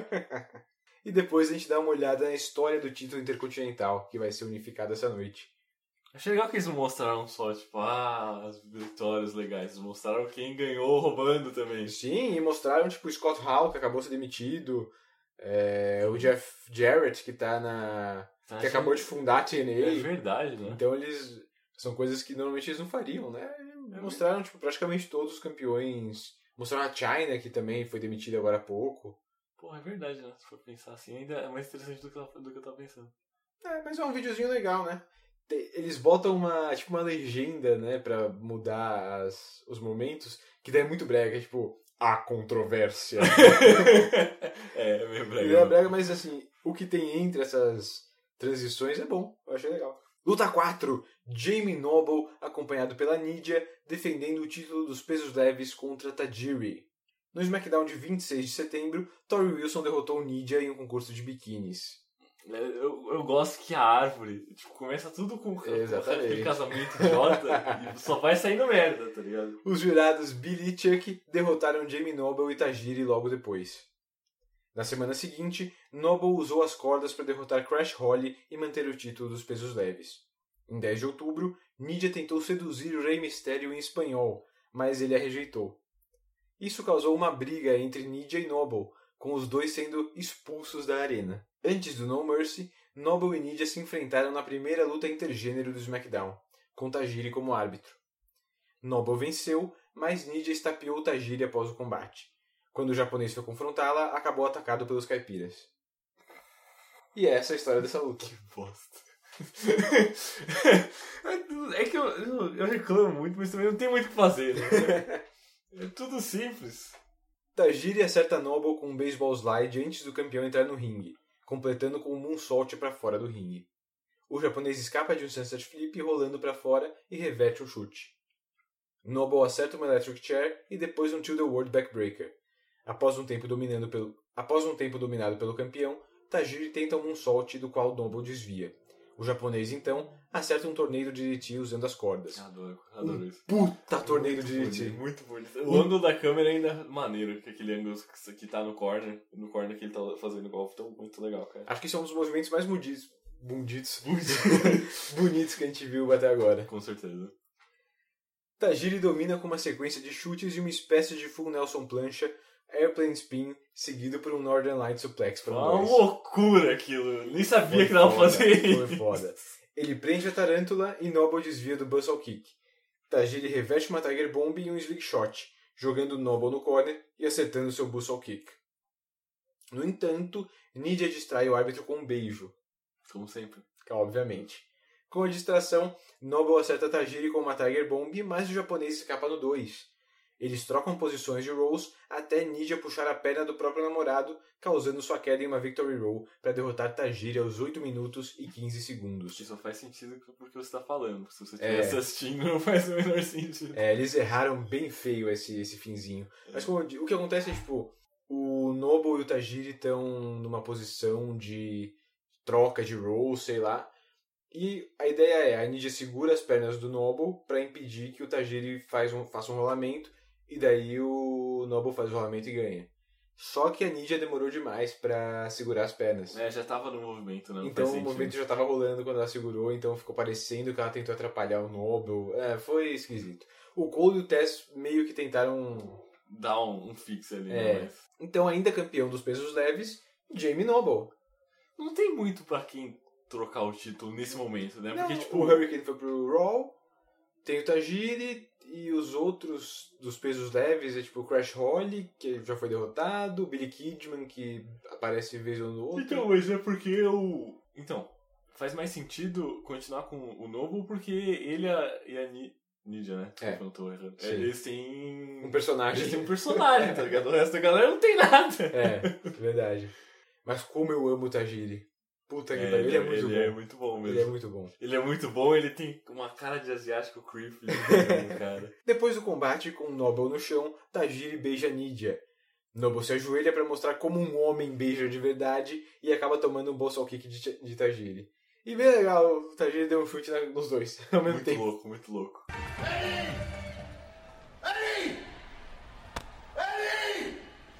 E depois a gente dá uma olhada na história do título intercontinental, que vai ser unificado essa noite. Achei legal que eles não mostraram só, tipo, ah, as vitórias legais. Eles mostraram quem ganhou roubando também. Sim, e mostraram, tipo, o Scott Hall, que acabou de ser demitido. É, o Jeff Jarrett, que tá na... Tá que acabou de fundar a T N A. É verdade, né? Então eles... São coisas que normalmente eles não fariam, né? E mostraram, tipo, praticamente todos os campeões. Mostraram a Chyna, que também foi demitida agora há pouco. Pô, é verdade, né? Se for pensar assim, ainda é mais interessante do que eu, do que eu tava pensando. É, mas é um videozinho legal, né? Eles botam uma, tipo, uma legenda, né, pra mudar as, os momentos, que daí é muito brega, tipo, a controvérsia. É, é meio brega. E é brega, mas assim, o que tem entre essas transições é bom, eu achei legal. Luta quatro, Jamie Noble, acompanhado pela Nidia, defendendo o título dos pesos leves contra Tajiri. No SmackDown de vinte e seis de setembro, Tori Wilson derrotou Nidia em um concurso de biquínis. Eu, eu gosto que a árvore, tipo, começa tudo com aquele casamento idiota e só vai saindo merda, tá ligado? Os jurados Billy e Chuck derrotaram Jamie Noble e Tajiri logo depois. Na semana seguinte, Noble usou as cordas para derrotar Crash Holly e manter o título dos pesos leves. Em dez de outubro, Nidia tentou seduzir Rey Mysterio em espanhol, mas ele a rejeitou. Isso causou uma briga entre Nidia e Noble, com os dois sendo expulsos da arena. Antes do No Mercy, Noble e Nidia se enfrentaram na primeira luta intergênero do SmackDown, com Tajiri como árbitro. Noble venceu, mas Nidia estapeou Tajiri após o combate. Quando o japonês foi confrontá-la, acabou atacado pelos caipiras. E essa é a história dessa luta. Que bosta. É que eu, eu, eu reclamo muito, mas também não tem muito o que fazer, né? É tudo simples. Tajiri acerta Noble com um baseball slide antes do campeão entrar no ringue, completando com um moonsault para fora do ringue. O japonês escapa de um sunset flip rolando para fora e reverte o chute. Noble acerta uma electric chair e depois um to the world backbreaker. Após um tempo dominando pelo, após um tempo dominado pelo campeão, Tajiri tenta um moonsault do qual Noble desvia. O japonês, então, acerta um torneio de D D T usando as cordas. Adoro, adoro um isso. Puta torneio de D D T. Muito bonito. O ângulo da câmera ainda é maneiro, que aquele ângulo que tá no corner, no corner que ele tá fazendo golfe, tá muito legal, cara. Acho que esse é um dos movimentos mais bunditos, bunditos, bonitos que a gente viu até agora. Com certeza. Tajiri domina com uma sequência de chutes e uma espécie de full Nelson plancha, airplane spin, seguido por um Northern Light suplex para um dois. Uma loucura aquilo. Nem sabia foi que dava pra fazer isso. Foi foda. Ele prende a tarântula e Noble desvia do Bustle Kick. Tajiri reveste uma Tiger Bomb e um Slick Shot, jogando Noble no corner e acertando seu Bustle Kick. No entanto, Nidia distrai o árbitro com um beijo. Como sempre. Obviamente. Com a distração, Noble acerta Tajiri com uma Tiger Bomb, mas o japonês escapa no dois. Eles trocam posições de rolls até Nidia puxar a perna do próprio namorado, causando sua queda em uma Victory Roll para derrotar Tajiri aos oito minutos e quinze segundos. Isso faz sentido porque você está falando. Se você estivesse é. assistindo, não faz o menor sentido. É, eles erraram bem feio esse, esse finzinho. É. Mas como, o que acontece é, tipo, o Noble e o Tajiri estão numa posição de troca de roll, sei lá. E a ideia é, a Nidia segura as pernas do Noble para impedir que o Tajiri faz um, faça um rolamento. E daí o Noble faz o rolamento e ganha. Só que a Nidia demorou demais pra segurar as pernas. É, já tava no movimento, não Então faz o sentido. movimento já tava rolando quando ela segurou, então ficou parecendo que ela tentou atrapalhar o Noble. É, foi esquisito. O Cole e o Tess meio que tentaram... Dar um, um fix ali, É. né? Mas Então, ainda campeão dos pesos leves, Jamie Noble. não tem muito pra quem trocar o título nesse momento, né? Porque, Não, tipo... o Hurricane foi pro Raw, tem o Tajiri e os outros dos pesos leves, é tipo o Crash Holly, que já foi derrotado, o Billy Kidman, que aparece vez ou no outro. Então, mas é porque o... Então, faz mais sentido continuar com o Noble porque ele a- e a Ni- Nidia, né? É. Eu não tô errando. Sim. Eles têm... Um personagem. Eles têm um personagem, tá ligado? O resto da galera não tem nada. É, verdade. Mas como eu amo o Tajiri. Puta que É, pariu, ele é muito ele bom. é muito bom mesmo. Ele é muito bom. Ele é muito bom, ele tem uma cara de asiático creepy, cara. Depois do combate com o Noble no chão, Tajiri beija Nidia. Noble se ajoelha pra mostrar como um homem beija de verdade e acaba tomando um bolso kick de, de Tajiri. E bem legal, o Tajiri deu um chute na- nos dois ao mesmo Muito tempo. louco, muito louco. Eddie! Eddie!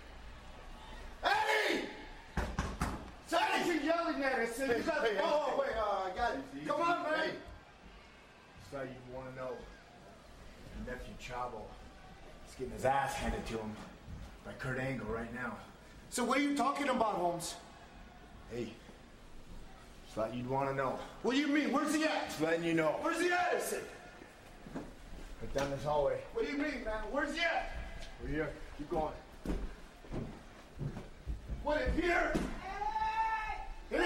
Eddie! Sonny, you're yelling at us. You got... Oh, wait, uh, I got it. Come on, man. Hey. So you want to know, your nephew Chavo is getting his ass handed to him by Kurt Angle right now. So what are you talking about, Holmes? Hey, just thought you'd want to know. What do you mean? Where's he at? Just letting you know. Where's he at? Right down this hallway. What do you mean, man? Where's he at? We're here. Keep going. What, in here? Here!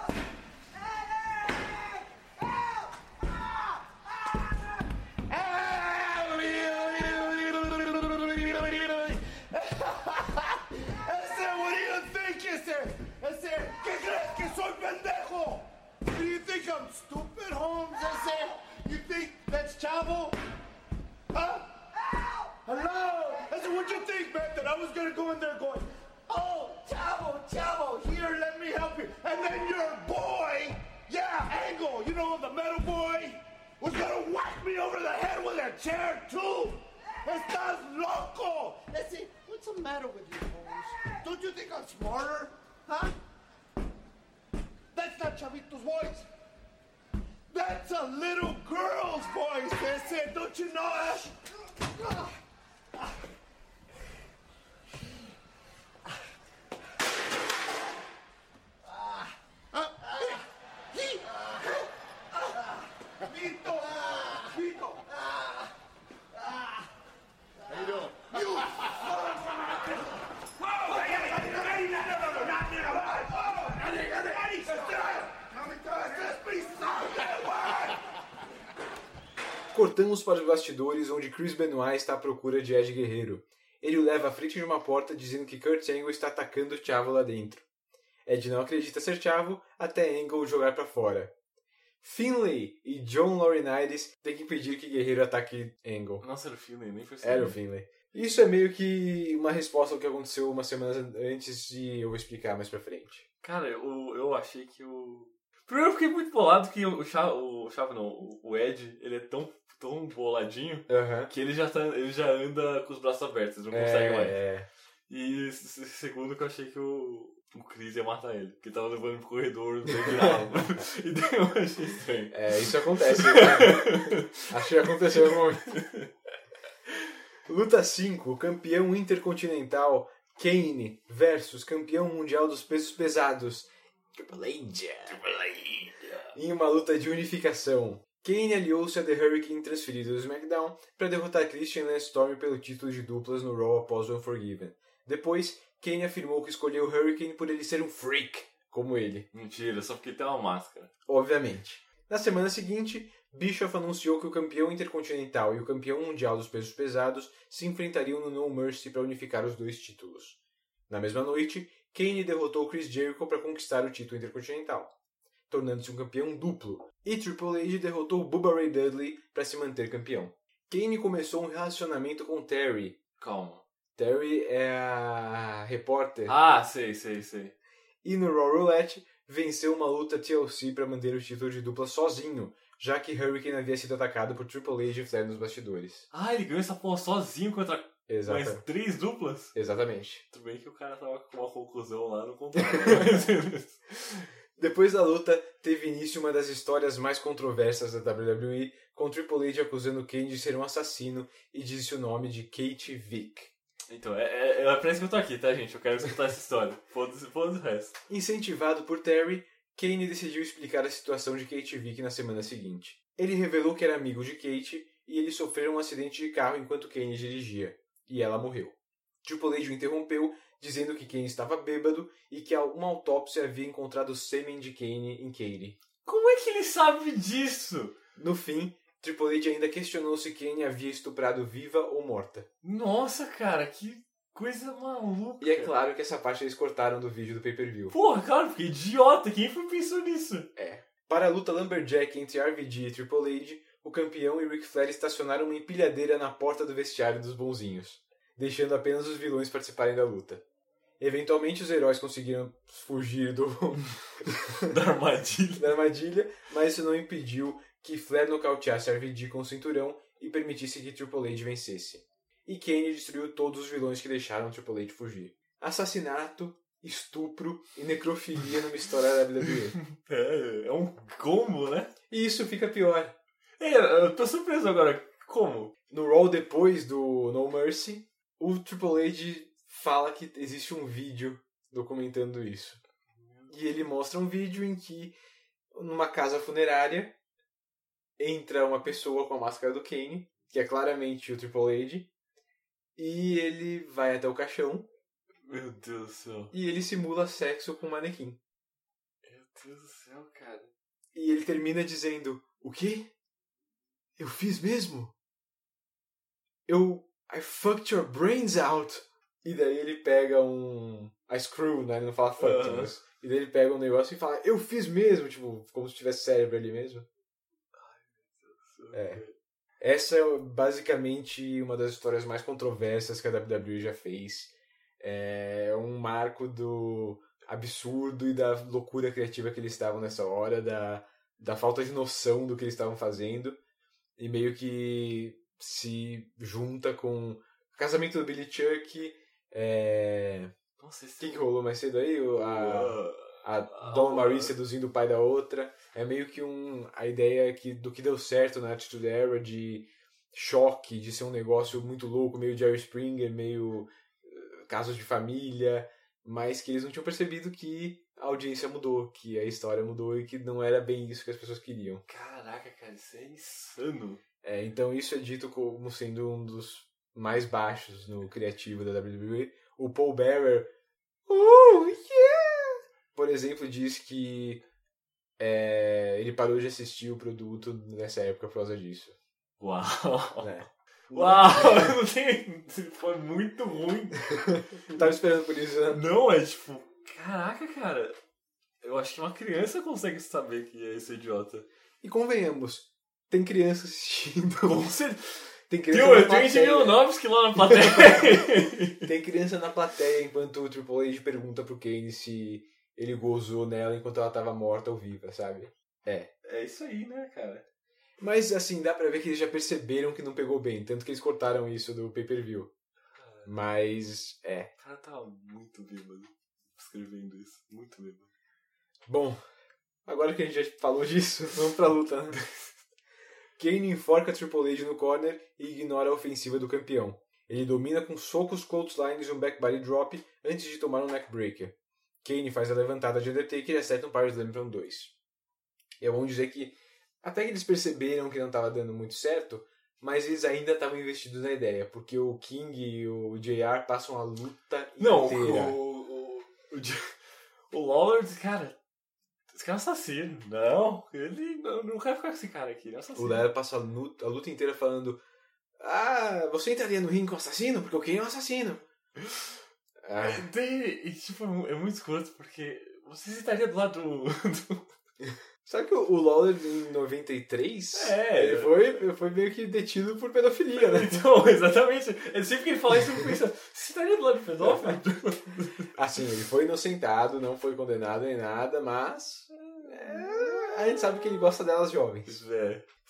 Ese, what do you think, ese? Ese, ¿qué crees que soy pendejo? Do you think I'm stupid, Holmes? Ese, you think that's Chavo? Huh? Hello? Ese, what'd you think, man? That I was gonna go in there going, oh, Chavo, Chavo, here, let me help you. And then your boy, yeah, Angle, you know, the metal boy, was gonna whack me over the head with a chair, too. Estás loco! Ese, what's the matter with you, Holmes? Don't you think I'm smarter? Huh? That's not Chavito's voice. That's a little girl's voice, ese. Don't you know, Ash? Vito! Vito! How you doing? You Whoa! Eddie, no, no, no, no, not me, no, oh, Eddie, Eddie, Eddie, come to us, let's be sorry. Cortamos para os bastidores, onde Chris Benoit está à procura de Ed Guerreiro. Ele o leva à frente de uma porta, dizendo que Kurt Angle está atacando o Chavo lá dentro. Ed não acredita ser Chavo, até Angle o jogar para fora. Finlay e John Laurinaitis têm que impedir que Guerreiro ataque Angle. Nossa, era o Finlay, nem foi Era o Finlay. Isso é meio que uma resposta ao que aconteceu umas semanas antes e eu vou explicar mais pra frente. Cara, eu, eu achei que o... Primeiro eu fiquei muito bolado que o Chavo, o Chavo não, o Ed, ele é tão, tão boladinho Uhum. que ele já, tá, ele já anda com os braços abertos, não É, consegue mais. é. E s- segundo que eu achei que o, o Chris ia matar ele, porque ele tava levando pro corredor, não virava. E daí eu achei estranho. É, isso acontece. Acho que aconteceu em algum momento. Luta cinco, o campeão intercontinental Kane versus campeão mundial dos pesos pesados Triple H. Em uma luta de unificação. Kane aliou-se a The Hurricane transferido do SmackDown para derrotar Christian e Lance Storm pelo título de duplas no Raw após o Unforgiven. Depois, Kane afirmou que escolheu o Hurricane por ele ser um freak, como ele. Mentira, só porque tem uma máscara. Obviamente. Na semana seguinte, Bischoff anunciou que o campeão intercontinental e o campeão mundial dos pesos pesados se enfrentariam no No Mercy para unificar os dois títulos. Na mesma noite, Kane derrotou Chris Jericho para conquistar o título intercontinental, tornando-se um campeão duplo, e Triple H derrotou Bubba Ray Dudley para se manter campeão. Kane começou um relacionamento com Terry. Calma. Terry é a repórter. Ah, sei, sei, sei. E no Raw Roulette, venceu uma luta T L C para manter o título de dupla sozinho, já que Hurricane havia sido atacado por Triple H e Flair nos bastidores. Ah, ele ganhou essa porra sozinho contra Exato. Mais três duplas? Exatamente. Tudo bem que o cara tava com uma conclusão lá no contrato. Depois da luta, teve início uma das histórias mais controversas da W W E, com Triple H acusando Kane de ser um assassino e disse o nome de Kate Vick. Então, é, é, é pra isso que eu tô aqui, tá, gente? Eu quero escutar essa história. Foda-se, foda-se o resto. Incentivado por Terry, Kane decidiu explicar a situação de Kate Vick na semana seguinte. Ele revelou que era amigo de Kate e eles sofreram um acidente de carro enquanto Kane dirigia, e ela morreu. Triple H o interrompeu, dizendo que Kane estava bêbado e que uma autópsia havia encontrado o sêmen de Kane em Katie. Como é que ele sabe disso? No fim, Triple H ainda questionou se Kane havia estuprado viva ou morta. Nossa, cara, que coisa maluca. E é claro que essa parte eles cortaram do vídeo do pay-per-view. Porra, claro, porque idiota, quem foi pensou nisso? É. Para a luta Lumberjack entre R V D e Triple H, o campeão e Ric Flair estacionaram uma empilhadeira na porta do vestiário dos bonzinhos, deixando apenas os vilões participarem da luta. Eventualmente os heróis conseguiram fugir do... da armadilha. da armadilha, mas isso não impediu que Flair nocauteasse R V D com o cinturão e permitisse que Triple H vencesse. E Kane destruiu todos os vilões que deixaram Triple H fugir. Assassinato, estupro e necrofilia numa história da W W E. É, é um combo, né? E isso fica pior. É, eu tô surpreso agora. Como? No Raw depois do No Mercy, o Triple H fala que existe um vídeo documentando isso. E ele mostra um vídeo em que, numa casa funerária, entra uma pessoa com a máscara do Kane, que é claramente o Triple H, e ele vai até o caixão. Meu Deus do céu. E ele simula sexo com um manequim. Meu Deus do céu, cara. E ele termina dizendo, o quê? Eu fiz mesmo? Eu... I fucked your brains out. E daí ele pega um... A screw, né? Ele não fala fucked, uh-huh. mas... E daí ele pega um negócio e fala, eu fiz mesmo. Tipo, como se tivesse cérebro ali mesmo. Ai, meu Deus do céu. É. Essa é basicamente uma das histórias mais controversas que a W W E já fez. É um marco do absurdo e da loucura criativa que eles estavam nessa hora, da, da falta de noção do que eles estavam fazendo, e meio que se junta com o casamento do Billy Chuck. É... Nossa, esse o que, que rolou mais cedo aí? A, a Dawn Marie seduzindo o pai da outra. É meio que um, a ideia que, do que deu certo na Attitude Era, de choque, de ser um negócio muito louco, meio Jerry Springer, meio casos de família, mas que eles não tinham percebido que a audiência mudou, que a história mudou e que não era bem isso que as pessoas queriam. Caraca, cara, isso é insano. É, então isso é dito como sendo um dos mais baixos no criativo da W W E. O Paul Bearer, oh, yeah! por exemplo, diz que é, ele parou de assistir o produto nessa época por causa disso. Uau! É. Uau! Eu não tenho... Foi muito ruim. Não tava esperando por isso, né? Não, é tipo... Caraca, cara. Eu acho que uma criança consegue saber que é esse idiota. E convenhamos, tem criança assistindo. Com certeza. Tem criança Tio, na eu tenho plateia. Jimmy Novski lá na plateia. Tem criança na plateia enquanto o Triple H pergunta pro Kane se ele gozou nela enquanto ela tava morta ou viva, sabe? É. É isso aí, né, cara? Mas, assim, dá pra ver que eles já perceberam que não pegou bem. Tanto que eles cortaram isso do pay-per-view. Mas, é. O cara tava muito bêbado escrevendo isso. Muito bêbado. Bom, agora que a gente já falou disso, vamos pra luta, né? Kane enforca Triple H no corner e ignora a ofensiva do campeão. Ele domina com socos, clotheslines e um back body drop antes de tomar um neckbreaker. Kane faz a levantada de Undertaker e acerta um Power Slam para um dois. E é bom dizer que até que eles perceberam que não estava dando muito certo, mas eles ainda estavam investidos na ideia, porque o King e o J R passam a luta não, inteira. Não, o, o, o, o Lawler, cara, esse cara é assassino. Não, ele não, não quer ficar com esse cara aqui, ele é assassino. O Lawler passa a luta, a luta inteira falando: ah, você entraria no ringue com o assassino? Porque o Kane é um assassino. Ah. E, e, tipo, é muito escroto, porque você estaria do lado do... do... Sabe que o Lawler em noventa e três, é, ele foi, foi meio que detido por pedofilia, né? Então, exatamente. Sempre que ele fala isso, eu penso, você estaria do lado do pedófilo? Assim, ele foi inocentado, não foi condenado nem nada, mas é, a gente sabe que ele gosta delas jovens. É.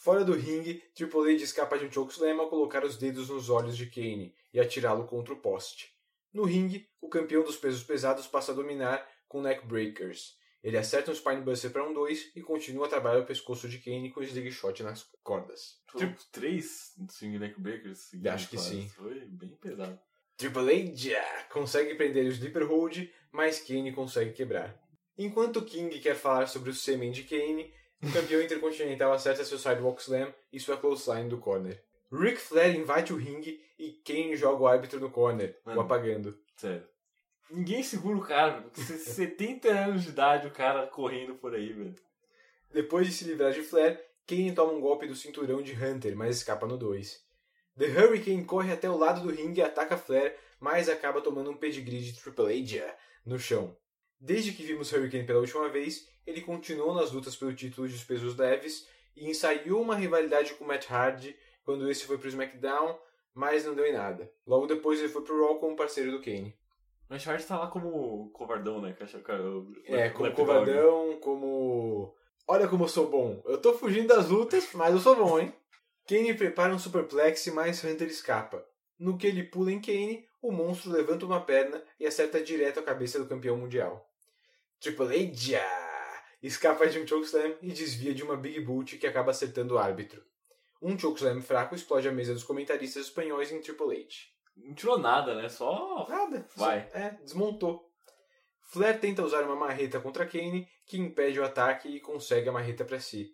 Fora do ringue, Triple H escapa de um chokeslam ao colocar os dedos nos olhos de Kane e atirá-lo contra o poste. No ringue, o campeão dos pesos pesados passa a dominar com neckbreakers. Ele acerta um spinebuster para um dois e continua a trabalhar o pescoço de Kane com slingshot shot nas cordas. Tipo, três swing neckbreakers? Acho que sim. Foi bem pesado. Triple H consegue prender o sleeper hold, mas Kane consegue quebrar. Enquanto King quer falar sobre o sêmen de Kane, o campeão intercontinental acerta seu sidewalk slam e sua clothesline do corner. Ric Flair invade o ringue e Kane joga o árbitro no corner, Mano, o apagando. Sério. Ninguém segura o cara, velho. setenta anos de idade, o cara correndo por aí, velho. Depois de se livrar de Flair, Kane toma um golpe do cinturão de Hunter, mas escapa no dois. The Hurricane corre até o lado do ringue e ataca Flair, mas acaba tomando um pedigree de Triple H no chão. Desde que vimos Hurricane pela última vez, ele continuou nas lutas pelo título de pesos leves e ensaiou uma rivalidade com Matt Hardy quando esse foi pro SmackDown, mas não deu em nada. Logo depois ele foi pro Raw como parceiro do Kane. Mas Hardy tá lá como covardão, né? Que acha, cara, o, É, o como Lap covardão, Dog. como... Olha como eu sou bom. Eu tô fugindo das lutas, mas eu sou bom, hein? Kane prepara um superplex, mas Hunter escapa. No que ele pula em Kane, o monstro levanta uma perna e acerta direto a cabeça do campeão mundial. Triple H escapa de um chokeslam e desvia de uma Big Boot que acaba acertando o árbitro. Um chokeslam fraco explode a mesa dos comentaristas espanhóis em Triple H. Não tirou nada, né? Só... Nada. Vai. Só, é, desmontou. Flair tenta usar uma marreta contra Kane, que impede o ataque e consegue a marreta para si.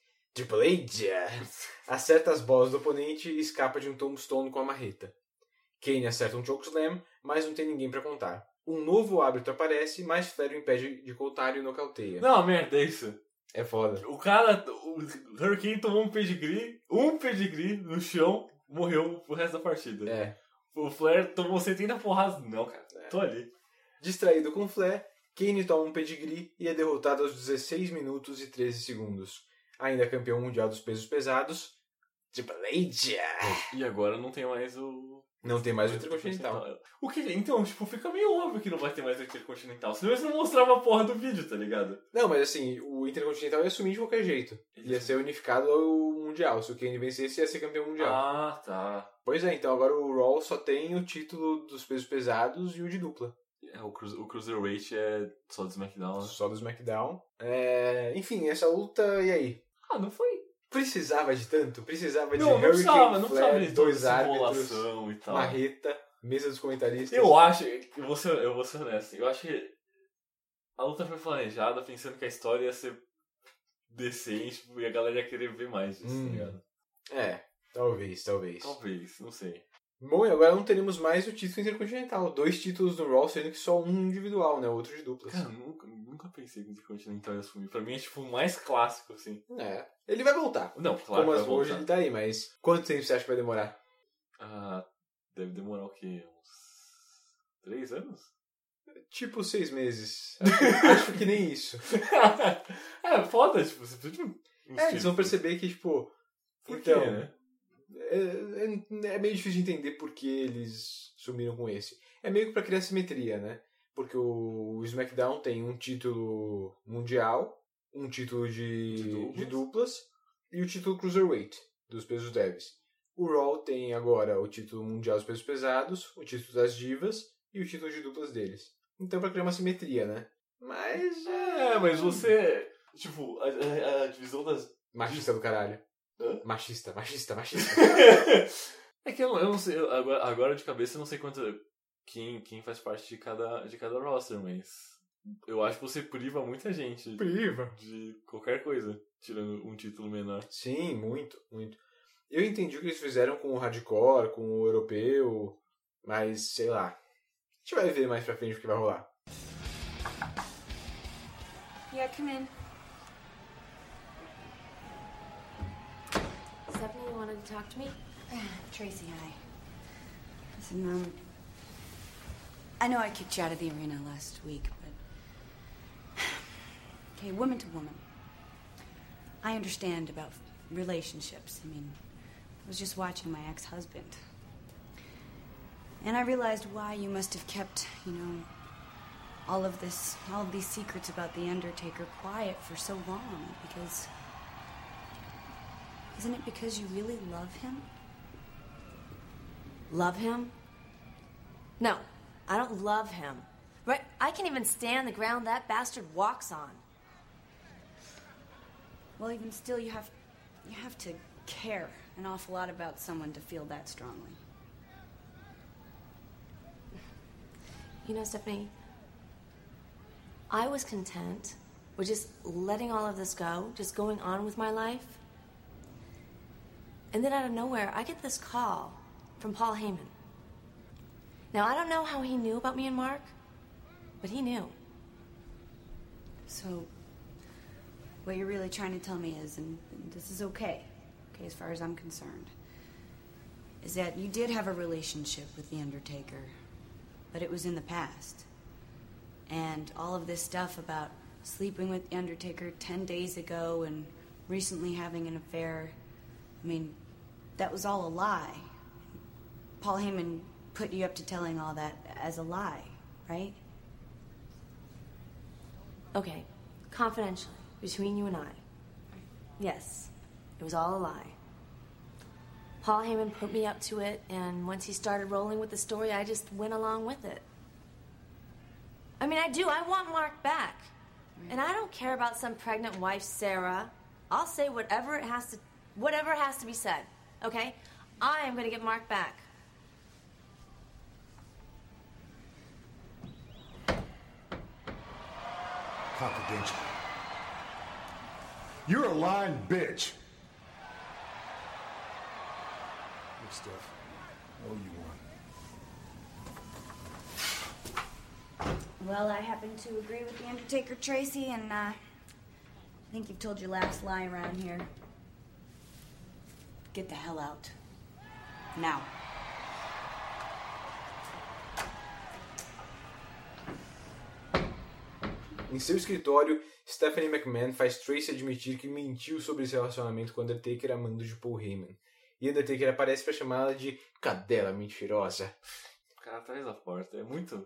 Triple H acerta as bolas do oponente e escapa de um tombstone com a marreta. Kane acerta um chokeslam, mas não tem ninguém para contar. Um novo árbitro aparece, mas Flair o impede de contar e o nocauteia. Não, merda, é isso. É foda. O cara, o Hurricane tomou um pedigree, um pedigree no chão, morreu pro resto da partida. É. O Flair tomou setenta porradas. Não, cara, é. Tô ali. Distraído com Flair, Kane toma um pedigree e é derrotado aos dezesseis minutos e treze segundos. Ainda campeão mundial dos pesos pesados, Triple H. E agora não tem mais o... Não tem mais o Intercontinental. O que, então, tipo, fica meio óbvio que não vai ter mais o Intercontinental. Senão eles não mostravam a porra do vídeo, tá ligado? Não, mas assim, o Intercontinental ia assumir de qualquer jeito. Ia ser unificado ao Mundial. Se o Kane vencesse, ia ser campeão mundial. Ah, tá. Pois é, então agora o Raw só tem o título dos pesos pesados e o de dupla. É, o, cru- o Cruiserweight é só do SmackDown, né? Só do SmackDown. É... Enfim, essa luta, e aí? Ah, não foi... Precisava de tanto? Precisava de não, não Hurricane, precisava, não Flair, precisava de dois essa árbitros, enrolação e tal. marreta, mesa dos comentaristas. Eu acho, eu vou ser, eu vou ser honesto, eu acho que a luta foi planejada pensando que a história ia ser decente e a galera ia querer ver mais disso, hum. tá ligado? É, talvez, talvez. Talvez, não sei. Bom, e agora não teremos mais o título intercontinental. Dois títulos no Raw, sendo que só um individual, né? Outro de duplas. Cara, nunca, nunca pensei que o Intercontinental ia assumir. Pra mim é tipo o mais clássico, assim. É. Ele vai voltar. Não, claro Como que as vai hoje voltar. ele tá aí, mas quanto tempo você acha que vai demorar? Ah, deve demorar o quê? Uns três anos? Tipo seis meses. Acho, acho que nem isso. É, foda, tipo, você precisa de um... É, eles vão perceber que, tipo... Por então, quê, né? É, é, é meio difícil de entender por que eles sumiram com esse. É meio que pra criar simetria, né? Porque o SmackDown tem um título mundial, um título de, De duplas. de duplas e o título Cruiserweight, dos pesos leves. O Raw tem agora o título mundial dos pesos pesados, o título das divas e o título de duplas deles. Então pra criar uma simetria, né? Mas... É, mas você... Tipo, a, a, a divisão das... Machista do caralho. Hã? Machista, machista, machista. É que eu, eu não sei, eu- agora, agora de cabeça eu não sei quanto, quem, quem faz parte de cada, de cada roster, mas eu acho que você priva muita gente Priva. de qualquer coisa, tirando um título menor. Sim, muito, muito. Eu entendi o que eles fizeram com o hardcore, com o europeu, mas sei lá. A gente vai ver mais pra frente o que vai rolar. Yeah, come in. Stephanie, you wanted to talk to me? Tracy, hi. Listen, um, I know I kicked you out of the arena last week, but okay, woman to woman. I understand about relationships. I mean, I was just watching my ex-husband, and I realized why you must have kept, you know, all of this, all of these secrets about the Undertaker quiet for so long, because. Isn't it because you really love him? Love him? No, I don't love him. Right? I can't even stand the ground that bastard walks on. Well, even still, you have, you have to care an awful lot about someone to feel that strongly. You know, Stephanie, I was content with just letting all of this go, just going on with my life. And then out of nowhere, I get this call from Paul Heyman. Now, I don't know how he knew about me and Mark, but he knew. So, what you're really trying to tell me is, and, and this is okay, okay, as far as I'm concerned, is that you did have a relationship with The Undertaker, but it was in the past. And all of this stuff about sleeping with The Undertaker ten days ago and recently having an affair, I mean, that was all a lie. Paul Heyman put you up to telling all that as a lie, right? Okay, confidentially, between you and I. Yes, it was all a lie. Paul Heyman put me up to it, and once he started rolling with the story, I just went along with it. I mean, I do. I want Mark back. And I don't care about some pregnant wife, Sarah. I'll say whatever it has to, whatever has to be said, okay? I am going to get Mark back. Confidential. You're a lying bitch. Look, Steph, I owe you one. Well, I happen to agree with The Undertaker, Tracy, and uh, I think you've told your last lie around here. Get the hell out. Now. Em seu escritório, Stephanie McMahon faz Tracy admitir que mentiu sobre seu relacionamento com Undertaker a mando de Paul Heyman. E Undertaker aparece para chamá-la de cadela mentirosa. O cara atrás da porta. É muito...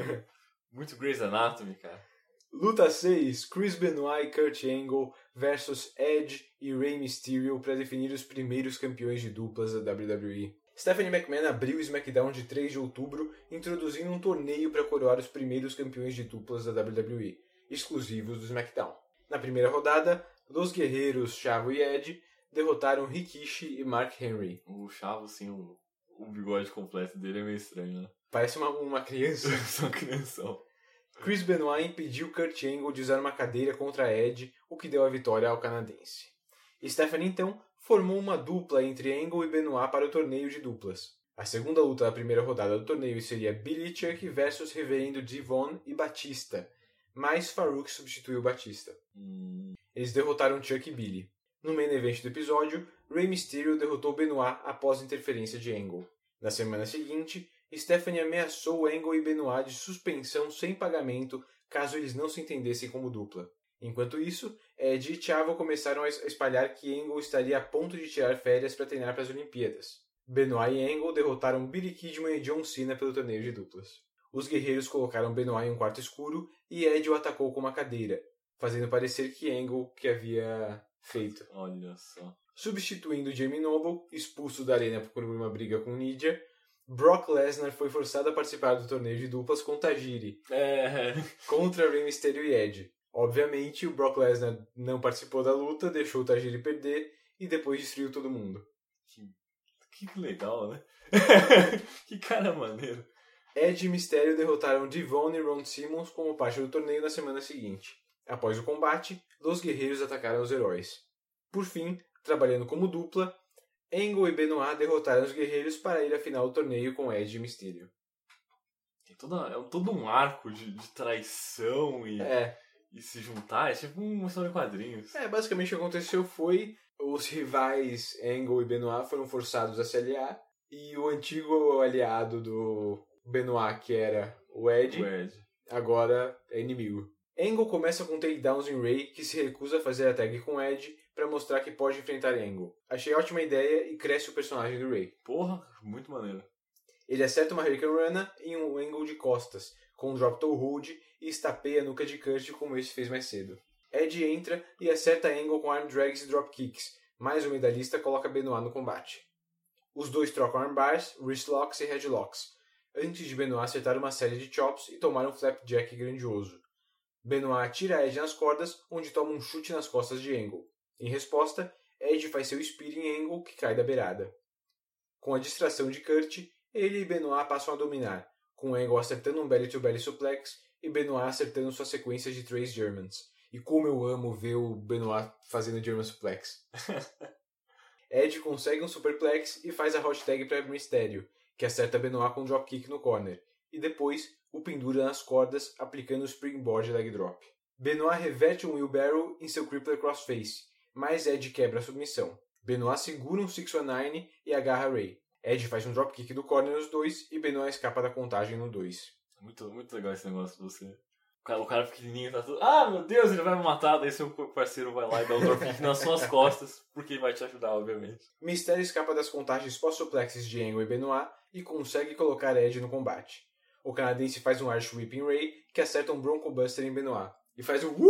muito Grey's Anatomy, cara. Luta seis. Chris Benoit e Kurt Angle versus Edge e Rey Mysterio para definir os primeiros campeões de duplas da W W E. Stephanie McMahon abriu o SmackDown de três de outubro, introduzindo um torneio para coroar os primeiros campeões de duplas da W W E, exclusivos do SmackDown. Na primeira rodada, Los Guerreiros, Chavo e Edge derrotaram Rikishi e Mark Henry. O Chavo, assim, o, o bigode completo dele é meio estranho, né? Parece uma, uma criança. Só crianção. Chris Benoit impediu Kurt Angle de usar uma cadeira contra Edge, o que deu a vitória ao canadense. Stephanie, então, formou uma dupla entre Angle e Benoit para o torneio de duplas. A segunda luta da primeira rodada do torneio seria Billy Chuck versus Reverendo Devon e Batista, mas Farouk substituiu Batista. Hum. Eles derrotaram Chuck e Billy. No main event do episódio, Rey Mysterio derrotou Benoit após interferência de Angle. Na semana seguinte, Stephanie ameaçou Angle e Benoit de suspensão sem pagamento caso eles não se entendessem como dupla. Enquanto isso, Edge e Chavo começaram a espalhar que Angle estaria a ponto de tirar férias para treinar para as Olimpíadas. Benoit e Angle derrotaram Billy Kidman e John Cena pelo torneio de duplas. Os guerreiros colocaram Benoit em um quarto escuro e Edge o atacou com uma cadeira, fazendo parecer que Angle que havia feito. Olha só. Substituindo Jamie Noble, expulso da arena por uma briga com Nidia, Brock Lesnar foi forçado a participar do torneio de duplas com Tajiri, é. contra Rey Mysterio e Edge. Obviamente, o Brock Lesnar não participou da luta, deixou o Tajiri perder e depois destruiu todo mundo. Que, que legal, né? Que cara maneiro. Edge e Mysterio derrotaram Devon e Ron Simmons como parte do torneio na semana seguinte. Após o combate, Los Guerreiros atacaram os heróis. Por fim, trabalhando como dupla, Angle e Benoit derrotaram os Guerreiros para ir à final do torneio com Edge e Mysterio. Tem toda, é todo um arco de, de traição e, é. e se juntar. É tipo uma história de quadrinhos. É, basicamente o que aconteceu foi os rivais Angle e Benoit foram forçados a se aliar e o antigo aliado do Benoit, que era o Edge, o Edge. agora é inimigo. Angle começa com takedowns em Rey, que se recusa a fazer a tag com Edge para mostrar que pode enfrentar Angle. Achei ótima ideia e cresce o personagem do Rey. Porra, muito maneiro. Ele acerta uma Hurricane Rana em um Angle de costas, com um drop toe hold e estapeia a nuca de Kurt como esse fez mais cedo. Edge entra e acerta Angle com arm drags e drop kicks, mas o medalhista coloca Benoit no combate. Os dois trocam armbars, wristlocks e headlocks, antes de Benoit acertar uma série de chops e tomar um flapjack grandioso. Benoit atira Edge nas cordas, onde toma um chute nas costas de Angle. Em resposta, Edge faz seu spear em Angle, que cai da beirada. Com a distração de Kurt, ele e Benoit passam a dominar, com Angle acertando um belly-to-belly suplex e Benoit acertando sua sequência de três Germans. E como eu amo ver o Benoit fazendo German suplex. Edge consegue um superplex e faz a hot tag para Mysterio, que acerta Benoit com um dropkick no corner, e depois o pendura nas cordas, aplicando o springboard leg drop. Benoit reverte um wheelbarrow em seu crippler crossface, mas Edge quebra a submissão. Benoit segura um six one nine e agarra Ray. Edge faz um dropkick do corner nos dois e Benoit escapa da contagem no dois. Muito, muito legal esse negócio de você. O cara, o cara pequenininho tá tudo... Ah, meu Deus, ele vai me matar. Daí seu parceiro vai lá e dá um dropkick nas suas costas, porque vai te ajudar, obviamente. Mysterio escapa das contagens pós-suplexes de Angle e Benoit e consegue colocar Edge no combate. O canadense faz um Arch Whip em Ray, que acerta um Bronco Buster em Benoit. E faz um...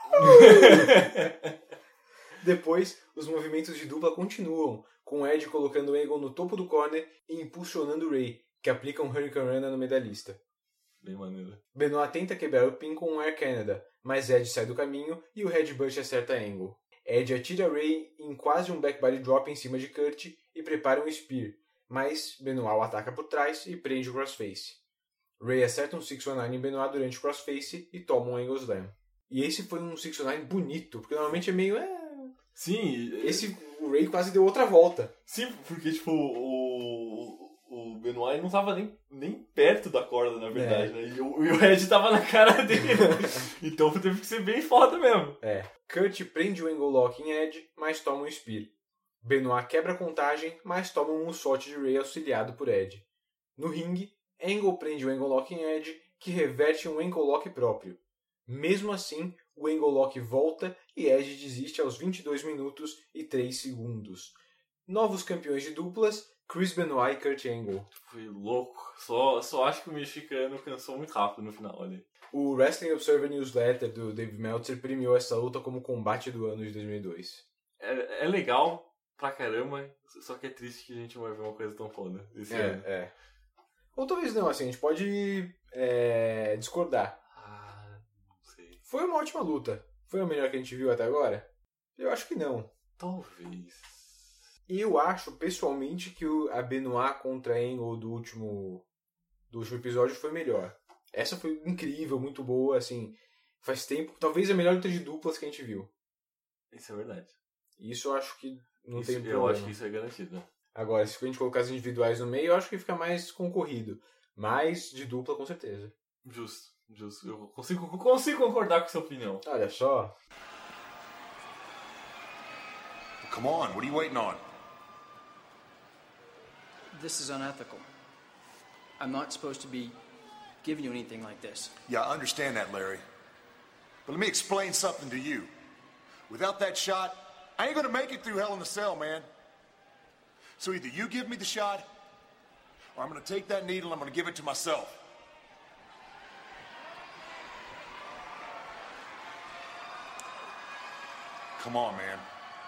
Depois, os movimentos de dupla continuam, com Edge colocando Angle no topo do corner e impulsionando Ray, que aplica um Hurricane Rana no medalhista. Bem maneiro. Benoit tenta quebrar o pin com um Air Canada, mas Edge sai do caminho e o Headbutt acerta Angle. Edge atira Ray em quase um backbody drop em cima de Kurt e prepara um Spear, mas Benoit o ataca por trás e prende o crossface. Ray acerta um six one nine em Benoit durante o crossface e toma um Angle Slam. E esse foi um six one nine bonito, porque normalmente é meio... É... Sim. Esse, o Ray quase deu outra volta. Sim, porque tipo, o, o Benoit não tava nem, nem perto da corda, na verdade, é. né? E o, e o Edge tava na cara dele. Então teve que ser bem foda mesmo. É. Kurt prende o Angle Lock em Edge, mas toma um Spear. Benoit quebra a contagem, mas toma um moonsault de Ray auxiliado por Edge. No ringue, Angle prende o Angle Lock em Edge, que reverte um Ankle Lock próprio. Mesmo assim, o Angle Lock volta e Edge desiste aos vinte e dois minutos e três segundos. Novos campeões de duplas, Chris Benoit e Kurt Angle. Foi louco. Só, só acho que o mexicano cansou muito rápido no final ali. O Wrestling Observer Newsletter do Dave Meltzer premiou essa luta como combate do ano de dois mil e dois. É, é legal pra caramba, só que é triste que a gente não vai ver uma coisa tão foda esse é, ano. É. Ou talvez não, assim, a gente pode é, discordar. Ah, não sei. Foi uma ótima luta. Foi a melhor que a gente viu até agora? Eu acho que não. Talvez. Eu acho, pessoalmente, que o, a Benoit contra a Angle do último, do último episódio foi melhor. Essa foi incrível, muito boa, assim. Faz tempo, talvez a melhor luta de duplas que a gente viu. Isso é verdade. Isso eu acho que não isso, tem problema. Eu acho que isso é garantido. Agora, se a gente colocar as individuais no meio, eu acho que fica mais concorrido. Mas de dupla, com certeza. Justo, justo. Eu consigo, consigo concordar com a sua opinião. Olha só. Come on, what are you waiting on? This is unethical. I'm not supposed to be giving you anything like this. Yeah, I understand that, Larry. But let me explain something to you. Without that shot, I ain't gonna make it through Hell in a Cell, man. So either you give me the shot, or I'm gonna take that needle and I'm gonna give it to myself. Come on, man.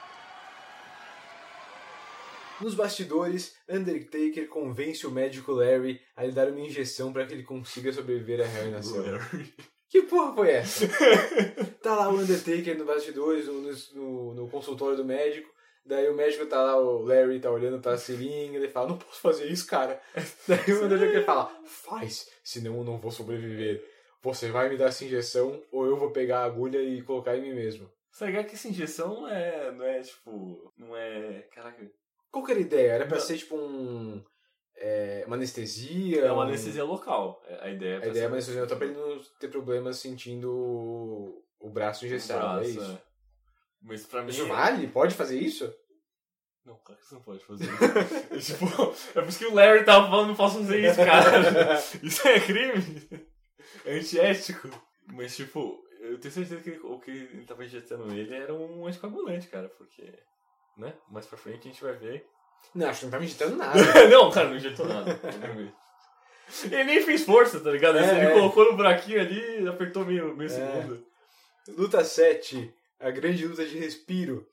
Nos bastidores, Undertaker convence o médico Larry a lhe dar uma injeção para que ele consiga sobreviver a Hell in a Cell. Que porra foi essa? Tá lá o Undertaker nos bastidores, no, no, no consultório do médico. Daí o médico tá lá, o Larry tá olhando pra seringa, ele fala, não posso fazer isso, cara. Daí o Undertaker fala, faz, senão eu não vou sobreviver. Você vai me dar essa injeção ou eu vou pegar a agulha e colocar em mim mesmo. Sabe que essa injeção não é, não é tipo, não é, caraca... Qual que era a ideia? Era pra não. ser tipo um... É, uma anestesia? É uma um... anestesia local. A ideia é, a ideia é uma anestesia local pra ele não ter problemas sentindo o, o braço engessado, é isso? É. Mas pra mim... Isso vale? Pode fazer isso? Não, claro que você não pode fazer isso. é, tipo, é por isso que o Larry tava falando, não posso fazer isso, cara. Isso é crime. É antiético. Mas tipo, eu tenho certeza que ele, o que ele tava injetando nele era um anticoagulante, cara, porque... Né? Mais pra frente a gente vai ver. Não, acho que não tá me injetando nada. Não, cara, não injetou nada. Ele nem fez força, tá ligado? É, ele é. colocou no buraquinho ali e apertou meio, meio é. segundo. Luta sete. A grande luta de respiro.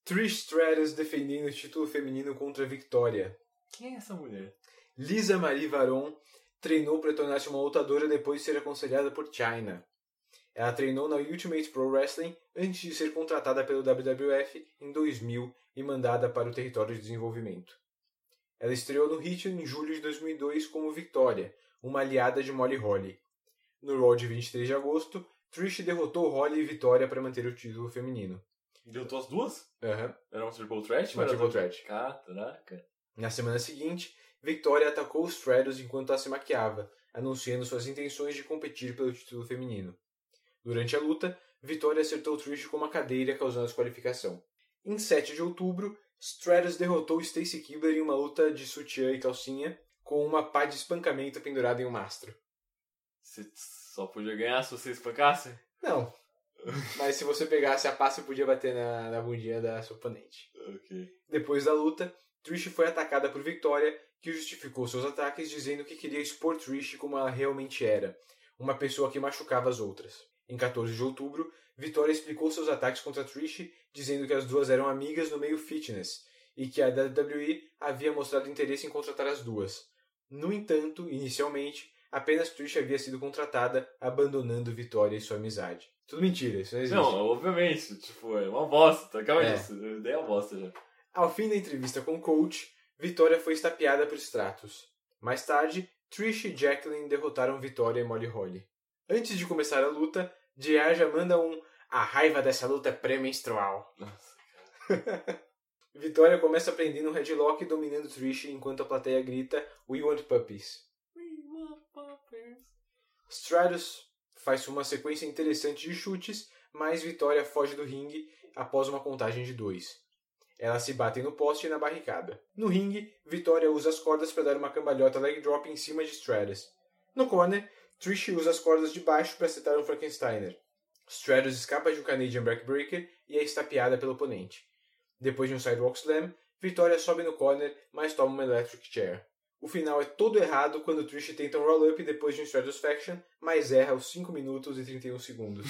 Trish Stratus defendendo o título feminino contra a Victoria. Quem é essa mulher? Lisa Marie Varon treinou para tornar-se uma lutadora depois de ser aconselhada por Chyna. Ela treinou na Ultimate Pro Wrestling antes de ser contratada pelo W W F em dois mil e mandada para o território de desenvolvimento. Ela estreou no Hit em julho de dois mil e dois como Victoria, uma aliada de Molly Holly. No Raw de vinte e três de agosto, Trish derrotou Holly e Victoria para manter o título feminino. Derrotou as duas? Aham. Uhum. Era uma triple threat? Uma triple threat. Caraca. Na semana seguinte, Victoria atacou os Stratus enquanto ela se maquiava, anunciando suas intenções de competir pelo título feminino. Durante a luta, Victoria acertou Trish com uma cadeira, causando a desqualificação. Em sete de outubro, Stratus derrotou Stacy Keibler em uma luta de sutiã e calcinha, com uma pá de espancamento pendurada em um mastro. Você só podia ganhar se você espancasse? Não. Mas se você pegasse a pá, você podia bater na, na bundinha da sua oponente. Ok. Depois da luta, Trish foi atacada por Victoria, que justificou seus ataques dizendo que queria expor Trish como ela realmente era, uma pessoa que machucava as outras. Em quatorze de outubro, Victoria explicou seus ataques contra Trish, dizendo que as duas eram amigas no meio fitness e que a W W E havia mostrado interesse em contratar as duas. No entanto, inicialmente, apenas Trish havia sido contratada, abandonando Victoria e sua amizade. Tudo mentira, isso não existe. Não, obviamente, tipo, é uma bosta, acaba É. disso, eu dei a bosta já. Ao fim da entrevista com o coach, Victoria foi estapeada por Stratus. Mais tarde, Trish e Jacqueline derrotaram Victoria e Molly Holly. Antes de começar a luta, J R já manda um "A raiva dessa luta é pré-menstrual". Nossa, cara. Victoria começa prendendo um headlock e dominando Trish enquanto a plateia grita "We want puppies". We want puppies. Stratus faz uma sequência interessante de chutes, mas Victoria foge do ringue após uma contagem de dois. Elas se batem no poste e na barricada. No ringue, Victoria usa as cordas para dar uma cambalhota leg drop em cima de Stratus. No corner, Trish usa as cordas de baixo para acertar um Frankensteiner. Stratus escapa de um Canadian Backbreaker e é estapeada pelo oponente. Depois de um Sidewalk Slam, Victoria sobe no corner, mas toma uma Electric Chair. O final é todo errado quando Trish tenta um roll-up depois de um Stratusfaction, mas erra aos cinco minutos e trinta e um segundos.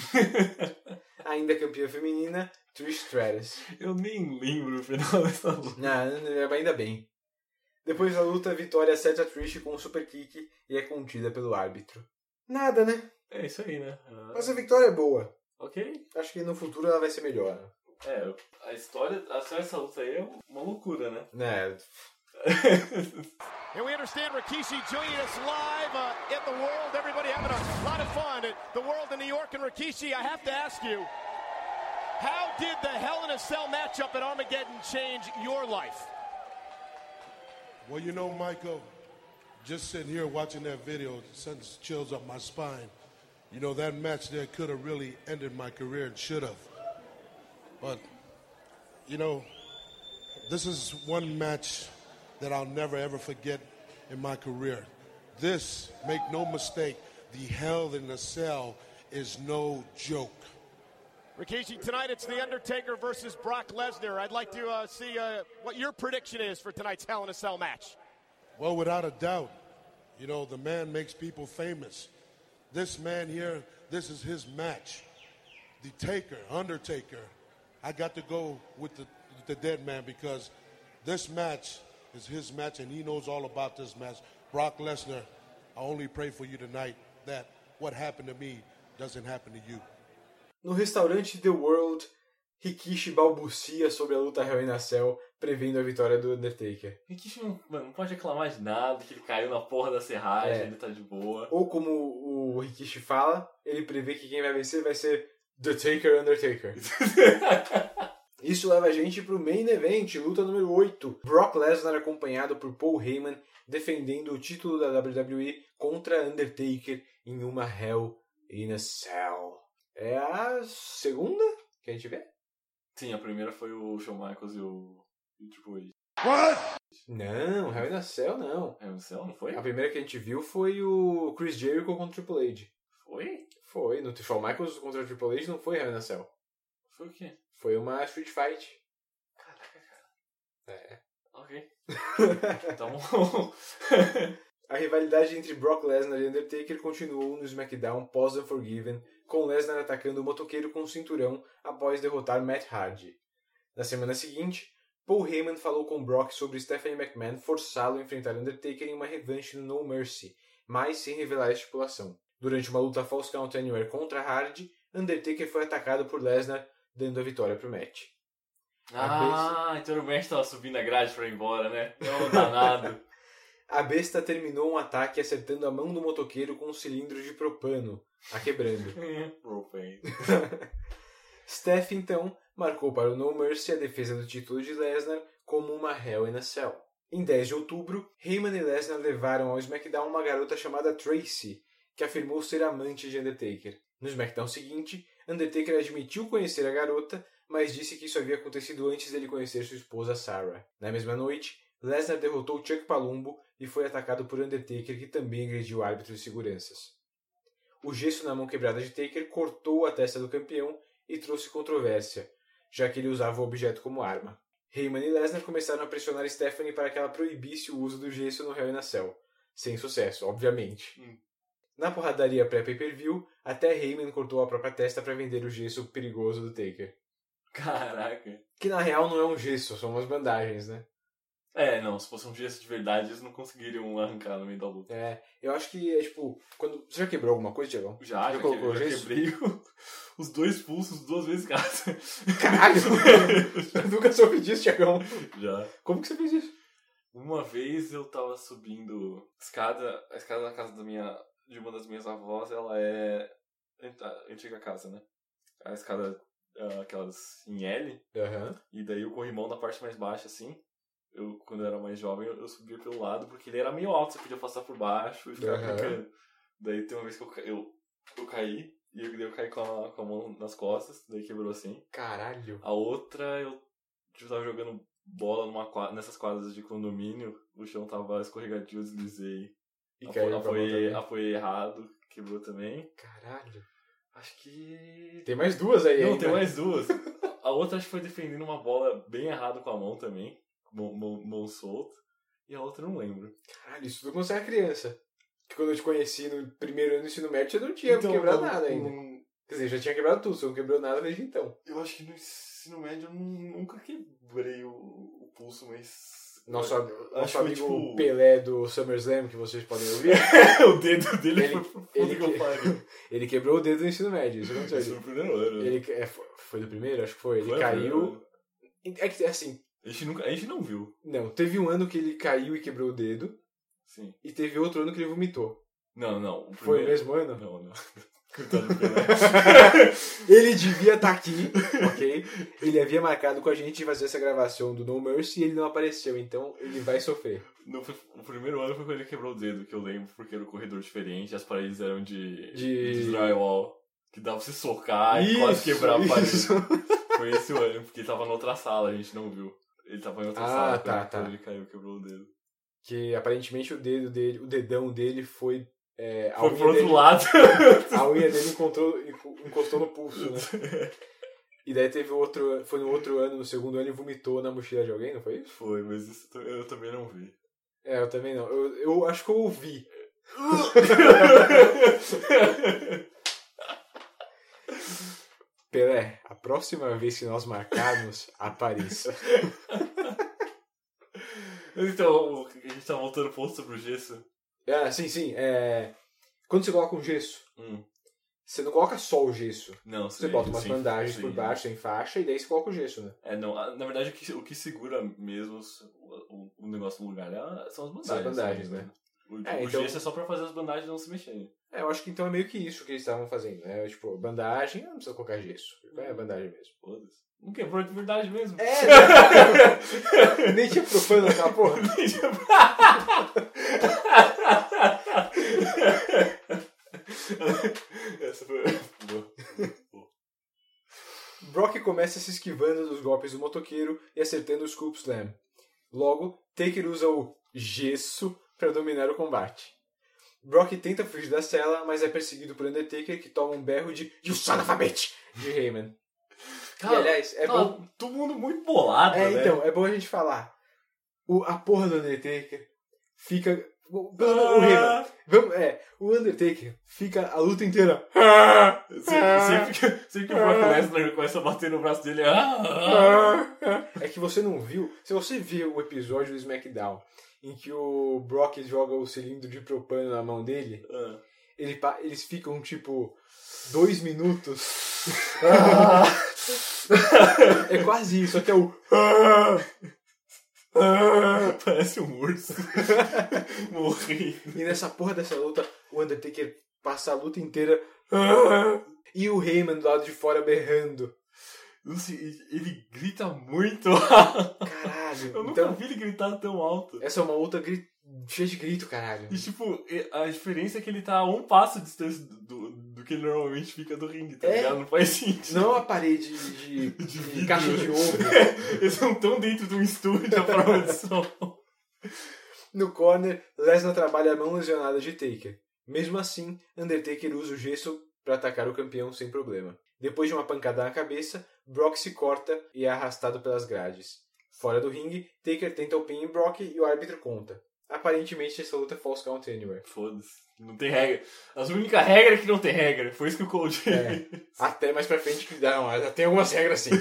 Ainda campeã feminina, Trish Stratus. Eu nem lembro o final dessa luta. Não, ainda bem. Depois da luta, Victoria acerta Trish com um super kick e é contida pelo árbitro. Nada, né? É isso aí, né? Ah. Mas a Victoria é boa. Ok. Acho que no futuro ela vai ser melhor. É, a história, a história dessa luta aí é uma loucura, né? Né? And we understand Rikishi joining us live uh, in the world. Everybody having a lot of fun at the world in New York. And Rikishi, I have to ask you, how did the Hell in a Cell matchup at Armageddon change your life? Well, you know, Michael, just sitting here watching that video sends chills up my spine. You know, that match there could have really ended my career and should have. But, you know, this is one match that I'll never ever forget in my career. This, make no mistake, the Hell in a Cell is no joke. Rikishi, tonight it's The Undertaker versus Brock Lesnar. I'd like to uh, see uh, what your prediction is for tonight's Hell in a Cell match. Well, without a doubt, you know, the man makes people famous. This man here, this is his match. The Taker, Undertaker. I got to go with the, the dead man because this match is his match and he knows all about this match. Brock Lesnar, I only pray for you tonight that what happened to me doesn't happen to you. No restaurante The World, Rikishi balbucia sobre a luta Hell in a Cell, prevendo a vitória do Undertaker. Rikishi não, mano, não pode reclamar de nada, que ele caiu na porra da serragem, É. ele tá de boa. Ou como o Rikishi fala, ele prevê que quem vai vencer vai ser The Taker Undertaker. Isso leva a gente pro Main Event, luta número oito. Brock Lesnar acompanhado por Paul Heyman defendendo o título da W W E contra Undertaker em uma Hell in a Cell. É a segunda que a gente vê? Sim, a primeira foi o Shawn Michaels e o, e o Triple H. What? Não, Hell in a Cell não. Hell in a Cell, não foi? A primeira que a gente viu foi o Chris Jericho contra o Triple H. Foi? Foi. No Shawn Michaels contra o Triple H não foi Hell in a Cell. Foi o quê? Foi uma Street Fight. Caraca, cara. É. Ok. Então... A rivalidade entre Brock Lesnar e Undertaker continuou no SmackDown pós Unforgiven, com Lesnar atacando o motoqueiro com o cinturão após derrotar Matt Hardy. Na semana seguinte, Paul Heyman falou com Brock sobre Stephanie McMahon forçá-lo a enfrentar Undertaker em uma revanche no No Mercy, mas sem revelar a estipulação. Durante uma luta Falls Count Anywhere contra Hardy, Undertaker foi atacado por Lesnar, dando a vitória pro match. Ah, besta... então o match tava subindo a grade pra ir embora, né? Não, danado. A besta terminou um ataque acertando a mão do motoqueiro com um cilindro de propano, a quebrando. Propane. Steph, então, marcou para o No Mercy a defesa do título de Lesnar como uma Hell in a Cell. Em dez de outubro, Heyman e Lesnar levaram ao SmackDown uma garota chamada Tracy, que afirmou ser amante de Undertaker. No SmackDown seguinte, Undertaker admitiu conhecer a garota, mas disse que isso havia acontecido antes dele conhecer sua esposa Sarah. Na mesma noite, Lesnar derrotou Chuck Palumbo e foi atacado por Undertaker, que também agrediu árbitros e seguranças. O gesso na mão quebrada de Taker cortou a testa do campeão e trouxe controvérsia, já que ele usava o objeto como arma. Heyman e Lesnar começaram a pressionar Stephanie para que ela proibisse o uso do gesso no Hell in a Cell. Sem sucesso, obviamente. Hum. Na porradaria pré-pay-per-view, até Heyman cortou a própria testa para vender o gesso perigoso do Taker. Caraca. Que na real não é um gesso, são umas bandagens, né? É, não, se fosse um gesso de verdade, eles não conseguiriam arrancar no meio da luta. É, eu acho que é tipo, quando... Você já quebrou alguma coisa, Diegão? Já, já, já, colocou que, já gesso? quebrei os dois pulsos duas vezes cada. Caralho! Eu nunca soube disso, Diegão. Já. Como que você fez isso? Uma vez eu tava subindo escada, a escada da casa da minha, de uma das minhas avós, ela é a antiga casa, né? A escada, aquelas em L, uhum. E daí o corrimão na parte mais baixa, assim. Eu, quando eu era mais jovem, eu, eu subia pelo lado, porque ele era meio alto, você podia passar por baixo e ficar uhum. brincando. Daí tem uma vez que eu, eu, eu caí, e eu, eu caí com a, com a mão nas costas, daí quebrou assim. Caralho! A outra, eu, eu tava jogando bola numa quadra, nessas quadras de condomínio, o chão tava escorregadio, eu deslizei. E Apo, caiu apoiei, apoiei errado, quebrou também. Caralho! Acho que... Tem mais duas aí, Não, ainda. tem mais duas. A outra acho que foi defendendo uma bola bem errado com a mão também. Mão, mão, mão solta. E a outra eu não lembro. Caralho, isso tudo quando você era criança. Que quando eu te conheci no primeiro ano do ensino médio, você não tinha então, quebrado não, nada ainda. Não... Quer dizer, já tinha quebrado tudo, você não quebrou nada desde então. Eu acho que no ensino médio eu nunca quebrei o, o pulso, mas... Nosso, eu, nosso acho amigo que foi, tipo... Pelé do SummerSlam, que vocês podem ouvir. O dedo dele ele, foi pro fundo ele, que eu pariu. Ele quebrou o dedo no ensino médio, isso aconteceu. Isso foi no primeiro ano. Ele, é, foi do primeiro? Acho que foi. Ele foi caiu... É que, assim... A gente, nunca, a gente não viu. Não, teve um ano que ele caiu e quebrou o dedo. Sim. E teve outro ano que ele vomitou. Não, não. O foi o mesmo ano? Não, não. Coitado do Pelé. Ele devia estar aqui, ok? Ele havia marcado com a gente de fazer essa gravação do No Mercy e ele não apareceu, então ele vai sofrer. No, o primeiro ano foi quando ele quebrou o dedo, que eu lembro, porque era um corredor diferente, as paredes eram de, de... de drywall, que dava pra você socar isso, e quase quebrar a parede. Isso. Foi esse o ano, porque ele tava na outra sala, a gente não viu. Ele tava em outra ah, sala tá, quando, tá. quando ele caiu e quebrou o dedo. Que aparentemente o dedo dele, o dedão dele foi... É, a foi unha pro outro dele, lado. A unha dele encontrou, encostou no pulso, né? E daí teve outro... Foi no outro ano, no segundo ano, ele vomitou na mochila de alguém, não foi isso? Foi, mas isso eu também não vi. É, eu também não. Eu, eu acho que eu ouvi. Pelé, a próxima vez que nós marcarmos, apareça. Então, a gente tá voltando ao ponto sobre o gesso. Ah, sim, sim. É... Quando você coloca um gesso, hum. você não coloca só o gesso. Não, você sim, bota umas sim, bandagens sim. por baixo, sem faixa, e daí você coloca o gesso, né? É, não. Na verdade, o que, o que segura mesmo o, o negócio no lugar é, são as bandagens. As bandagens, né? O, é, o então... gesso é só pra fazer as bandagens não se mexerem. É, eu acho que então é meio que isso que eles estavam fazendo, né? Tipo, bandagem, não precisa colocar gesso. É a bandagem mesmo. Foda-se. Não quebrou de verdade mesmo. É, né? Nem tinha profano naquela porra. Nem tinha Essa foi boa. Brock começa se esquivando dos golpes do motoqueiro e acertando o Scoop Slam. Logo, Taker usa o gesso para dominar o combate. Brock tenta fugir da cela, mas é perseguido por Undertaker, que toma um berro de "You son of a bitch!" de Heyman. Cara, e, aliás, é tá bom... todo mundo muito bolado, É, né? então, é bom a gente falar. O, a porra do Undertaker fica... O, Ah. o Heyman... Vamos, é, O Undertaker fica a luta inteira. Sempre, sempre, sempre que o Brock Lesnar começa a bater no braço dele. É que você não viu. Se você viu o episódio do SmackDown em que o Brock joga o cilindro de propano na mão dele, ele, eles ficam tipo dois minutos. É quase isso, até o. Parece um urso. Morri. E nessa porra dessa luta, o Undertaker passa a luta inteira. E o Heyman do lado de fora berrando. Ele grita muito. Caralho. Eu nunca então, vi ele gritar tão alto. Essa é uma luta gri... cheia de grito, caralho. E tipo, a diferença é que ele tá a um passo de distância do, do, do que ele normalmente fica do ringue, tá é. ligado? Não faz sentido. Não a parede de, de, de caixa de ovo. Eles não estão dentro de um estúdio à prova de som. No corner, Lesnar trabalha a mão lesionada de Taker. Mesmo assim, Undertaker usa o gesso para atacar o campeão sem problema. Depois de uma pancada na cabeça, Brock se corta e é arrastado pelas grades. Fora do ringue, Taker tenta o pin em Brock e o árbitro conta. Aparentemente, essa luta é false count anywhere. Foda-se. Não tem regra. A única regra é que não tem regra. Foi isso que o Cold é. Até mais pra frente que dá, mas tem algumas regras sim.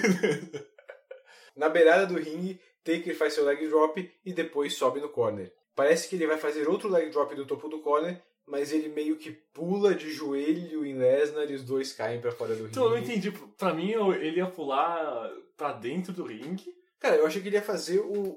Na beirada do ringue, Taker faz seu leg drop e depois sobe no corner. Parece que ele vai fazer outro leg drop do topo do corner, mas ele meio que pula de joelho em Lesnar e os dois caem pra fora do ringue. Então eu não entendi. Pra mim, ele ia pular pra dentro do ringue. Cara, eu achei que ele ia fazer o,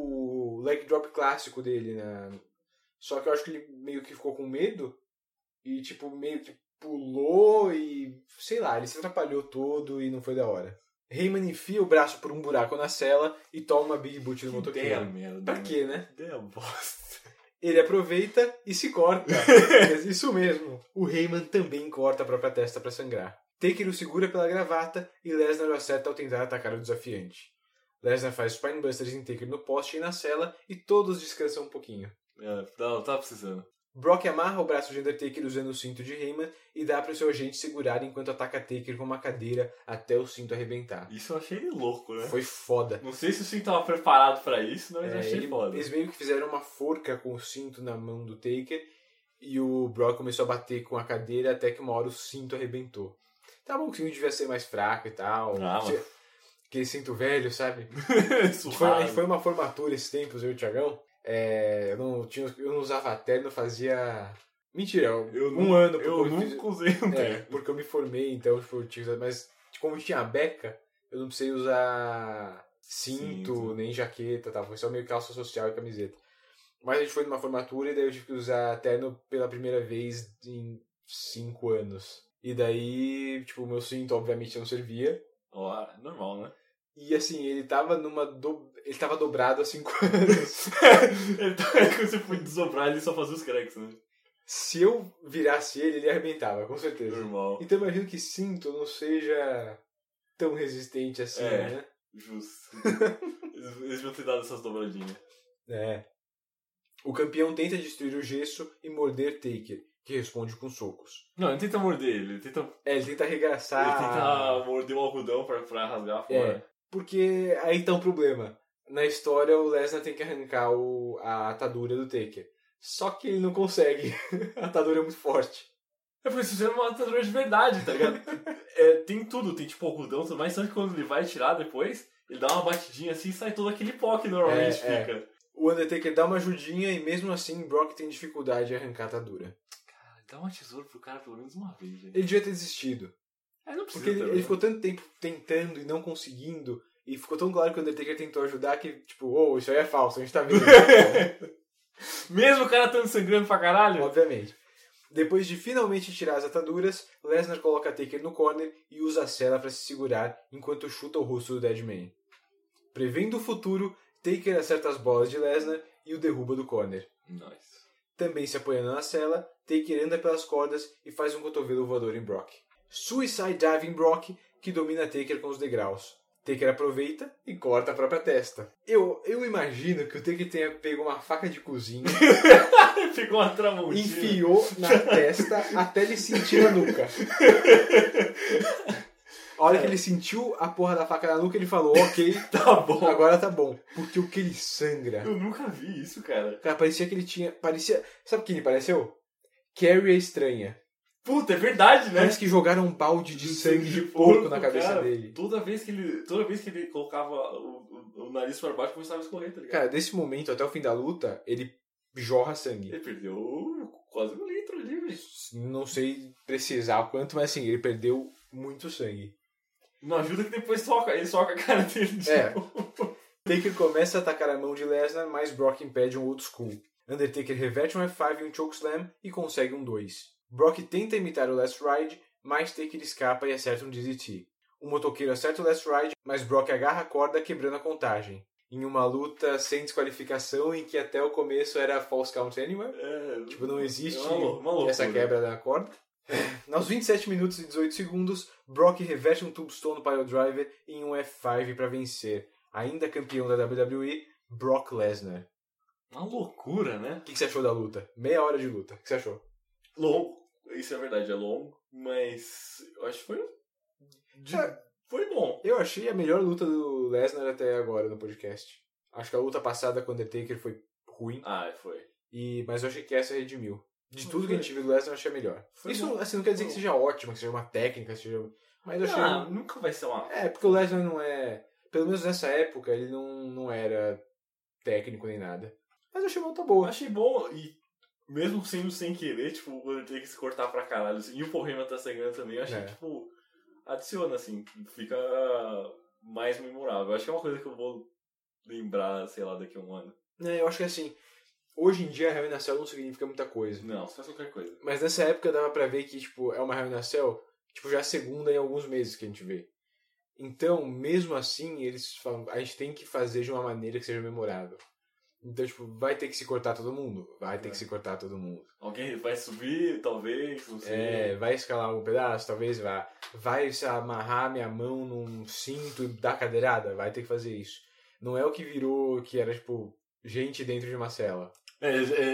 o leg drop clássico dele, né? Só que eu acho que ele meio que ficou com medo e, tipo, meio que pulou e, sei lá, ele se atrapalhou todo e não foi da hora. Heyman enfia o braço por um buraco na cela e toma uma Big Boot do motoqueiro. Ideia merda. Pra quê, né? Ideia bosta. Ele aproveita e se corta. Isso mesmo. O Heyman também corta a própria testa pra sangrar. Taker o segura pela gravata e Lesnar o acerta ao tentar atacar o desafiante. Lesnar faz Spinebusters em Taker no poste e na cela e todos descansam um pouquinho. É, não, tava precisando. Brock amarra o braço de Undertaker usando o cinto de Heyman e dá para o seu agente segurar enquanto ataca Taker com uma cadeira até o cinto arrebentar. Isso eu achei louco, né? Foi foda. Não sei se o cinto tava preparado para isso, mas eu é, achei ele, foda. Eles meio que fizeram uma forca com o cinto na mão do Taker e o Brock começou a bater com a cadeira até que uma hora o cinto arrebentou. Tá bom que o cinto devia ser mais fraco e tal. Ah, mas... Aquele cinto velho, sabe? foi, a gente foi uma formatura esses tempos, eu e o Thiagão. É, eu, não tinha, eu não usava terno, fazia... Mentira, eu um não, ano. Eu eu nunca fiz, usei um terno. É, porque eu me formei, então, tipo, eu tinha, mas como tinha a beca, eu não precisei usar cinto, Sim, nem jaqueta, tal, foi só meio calça social e camiseta. Mas a gente foi numa formatura e daí eu tive que usar terno pela primeira vez em cinco anos. E daí, tipo, o meu cinto obviamente não servia. Oh, normal, né? E assim, ele tava numa do... ele tava dobrado há cinco anos. Quando você foi desobrar, ele só fazia os cracks, né? Se eu virasse ele, ele arrebentava, com certeza. Normal. Então eu imagino que cinto não seja tão resistente assim, é, né? Justo. eles, eles vão ter dado essas dobradinhas. É. O campeão tenta destruir o gesso e morder Taker, que responde com socos. Não, ele tenta morder ele, ele tenta... É, ele tenta arregaçar... Ele tenta morder o algodão pra, pra rasgar fora. É, porque aí tá um problema. Na história, o Lesnar tem que arrancar o, a atadura do Taker. Só que ele não consegue. A atadura é muito forte. É porque isso é uma atadura de verdade, tá ligado? é, tem tudo, tem tipo algodão e tudo mais, só que quando ele vai tirar depois, ele dá uma batidinha assim e sai todo aquele pó que normalmente é, fica. É. O Undertaker dá uma ajudinha e mesmo assim Brock tem dificuldade de arrancar a atadura. Cara, dá uma tesoura pro cara pelo menos uma vez, gente. Ele devia ter desistido. É, não precisa. Porque ele, ele ficou tanto tempo tentando e não conseguindo, e ficou tão claro que o Undertaker tentou ajudar que, tipo, oh, isso aí é falso, a gente tá vendo. Mesmo o cara tão sangrando pra caralho? Obviamente. Depois de finalmente tirar as ataduras, Lesnar coloca Taker no corner e usa a cela para se segurar enquanto chuta o rosto do Deadman. Prevendo o futuro, Taker acerta as bolas de Lesnar e o derruba do corner. Nice. Também se apoiando na cela, Taker anda pelas cordas e faz um cotovelo voador em Brock. Suicide Dive em Brock, que domina Taker com os degraus. Taker aproveita e corta a própria testa. Eu, eu imagino que o Taker tenha pego uma faca de cozinha, pegou uma tramontina, enfiou na testa até ele sentir na nuca. A hora que ele sentiu a porra da faca na nuca, ele falou, ok, tá bom. Agora tá bom. Porque o que ele sangra... Eu nunca vi isso, cara. Cara, parecia que ele tinha... Parecia... Sabe o que ele pareceu? Carrie é estranha. Puta, é verdade, né? Parece que jogaram um balde de sangue de porco na cabeça cara, dele. Toda vez que ele, toda vez que ele colocava o, o, o nariz pra baixo, começava a escorrer, tá ligado? Cara, desse momento até o fim da luta, ele jorra sangue. Ele perdeu quase um litro ali, velho. Não sei precisar o quanto, mas assim, ele perdeu muito sangue. Não ajuda que depois soca, ele soca a cara dele de É. novo. Taker começa a atacar a mão de Lesnar, mas Brock impede um old school. Undertaker reverte um F cinco e um chokeslam e consegue um dois. Brock tenta imitar o Last Ride, mas Taker escapa e acerta um D D T. O motoqueiro acerta o Last Ride, mas Brock agarra a corda quebrando a contagem. Em uma luta sem desqualificação em que até o começo era false count anywhere. É, tipo, não existe é uma, uma essa quebra da corda. Aos vinte e sete minutos e dezoito segundos, Brock reverte um Tombstone Piledriver em um F cinco para vencer. Ainda campeão da W W E, Brock Lesnar. Uma loucura, né? O que você achou da luta? Meia hora de luta. O que você achou? Longo. Isso é verdade, é longo. Mas eu acho que foi... De... É. Foi bom. Eu achei a melhor luta do Lesnar até agora no podcast. Acho que a luta passada com o Undertaker foi ruim. Ah, foi. E... Mas eu achei que essa redimiu. De Não tudo foi. que a gente viu do Lesnar, eu achei a melhor. Foi Isso bom. assim, não quer dizer Foi que bom. seja ótima, que seja uma técnica, seja... Mas eu achei... Ah, nunca vai ser uma... É, porque o Lesnar não é... Pelo menos nessa época, ele não, não era técnico nem nada. Mas eu achei uma luta boa. Achei bom e mesmo sendo sem querer, tipo, o Undertaker se cortar pra caralho, assim, e o Paul Heyman tá sangrando também, eu achei É. que, tipo, adiciona, assim, fica mais memorável. Eu acho que é uma coisa que eu vou lembrar, sei lá, daqui a um ano. É, eu acho que assim, hoje em dia a Hell in a Cell não significa muita coisa. Não, se faz qualquer coisa. Mas nessa época dava pra ver que, tipo, é uma Hell in a Cell, tipo, já é a segunda em alguns meses que a gente vê. Então, mesmo assim, eles falam, a gente tem que fazer de uma maneira que seja memorável. Então, tipo, vai ter que se cortar todo mundo? Vai ter É. que se cortar todo mundo. Alguém vai subir, talvez, não sei. É, vai escalar algum pedaço? Talvez vá. Vai se amarrar minha mão num cinto e dar cadeirada? Vai ter que fazer isso. Não é o que virou, que era, tipo, gente dentro de uma cela. É,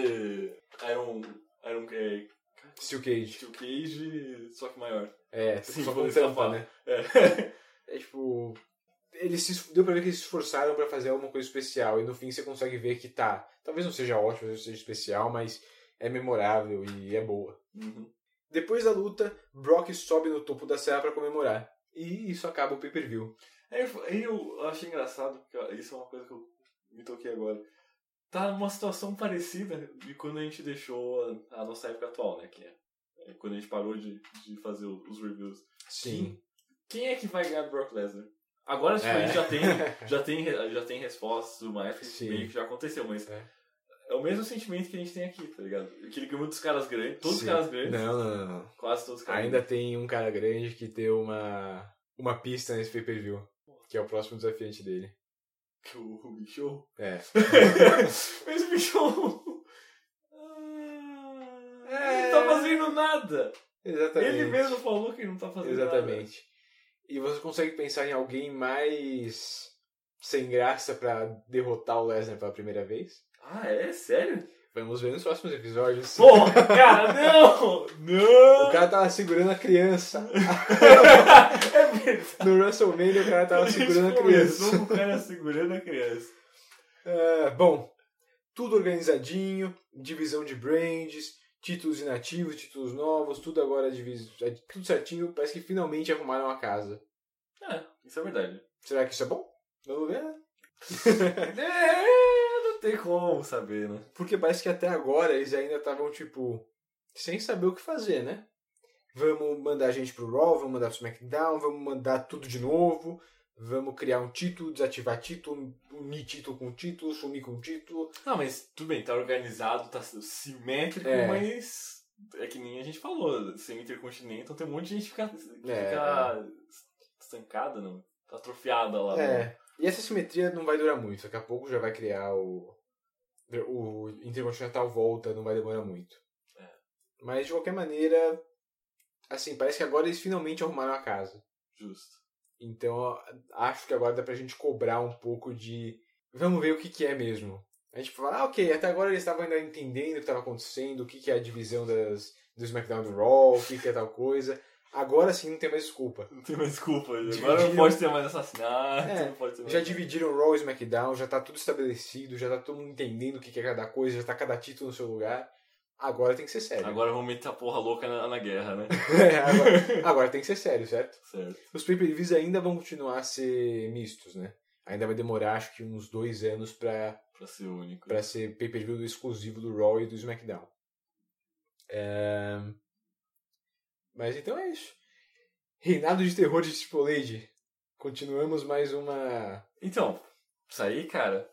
é Iron... Iron... É, Steel Cage. Steel Cage, só que maior. É, Sim, só vou com tampa, escapar. né? É. É tipo... Eles se, deu pra ver que eles se esforçaram pra fazer alguma coisa especial. E no fim você consegue ver que tá. Talvez não seja ótimo, talvez não seja especial, mas é memorável e é boa. Uhum. Depois da luta, Brock sobe no topo da serra pra comemorar. E isso acaba o pay-per-view. Aí eu, aí eu achei engraçado, porque isso é uma coisa que eu me toquei agora. Tá numa situação parecida de quando a gente deixou a, a nossa época atual, né? Que é, é quando a gente parou de, de fazer os reviews. Sim. Quem, quem é que vai ganhar do Brock Lesnar? Agora, tipo, É. a gente já tem, já tem, já tem respostas e tudo mais, porque Sim. meio que já aconteceu, mas É. é o mesmo sentimento que a gente tem aqui, tá ligado? Que ele ganhou dos caras grandes, todos Sim. os caras grandes. Não, não, não, não. Quase todos os caras Ainda tem um cara grande que deu uma, uma pista nesse pay-per-view. Que é o próximo desafiante dele. Que o, o Bichou. É. Mas o Bichou... Ele não tá fazendo nada. Exatamente. Ele mesmo falou que não tá fazendo nada. Exatamente. E você consegue pensar em alguém mais sem graça pra derrotar o Lesnar pela primeira vez? Ah, é? Sério? Vamos ver nos próximos episódios. Porra, cara, não! Não! O cara tava segurando a criança. É verdade. No WrestleMania o cara tava segurando a Começou criança. com o cara segurando a criança. É, bom, tudo organizadinho, divisão de brands, títulos inativos, títulos novos, tudo agora diviso, é tudo certinho. Parece que finalmente arrumaram a casa. É, isso é verdade. Será que isso é bom? Vamos ver, né? É, não tem como saber, né? Porque parece que até agora eles ainda estavam, tipo, sem saber o que fazer, né? Vamos mandar a gente pro Raw, vamos mandar pro SmackDown, vamos mandar tudo de novo, vamos criar um título, desativar título, unir título com título, sumir com título. Não, mas tudo bem, tá organizado, tá simétrico, É. mas é que nem a gente falou, sem Intercontinental tem um monte de gente que fica, que É. fica estancada, não? Tá atrofiada lá. É, né? e essa simetria não vai durar muito, daqui a pouco já vai criar o... O Intercontinental volta, não vai demorar muito. É. Mas de qualquer maneira, assim, parece que agora eles finalmente arrumaram a casa. Justo. Então, acho que agora dá pra gente cobrar um pouco de... Vamos ver o que, que é mesmo. A gente fala, ah, ok, até agora eles estavam ainda entendendo o que estava acontecendo, o que, que é a divisão das, do SmackDown do Raw, o que, que é tal coisa. Agora sim não tem mais desculpa. Não tem mais desculpa. Agora Dividiram- não pode ter mais assassinato, É, não pode ter mais... já dividiram Raw e SmackDown, já tá tudo estabelecido, já tá todo mundo entendendo o que, que é cada coisa, já tá cada título no seu lugar. Agora tem que ser sério. Agora vamos meter a porra louca na, na guerra, né? É, agora, agora tem que ser sério, certo? Certo. Os pay-per-views ainda vão continuar a ser mistos, né? Ainda vai demorar, acho que uns dois anos pra, pra ser único. Pra ser pay-per-view exclusivo do Raw e do SmackDown. É... Mas então é isso. Reinado de terror de Triple H. Continuamos mais uma... Então, isso aí, cara...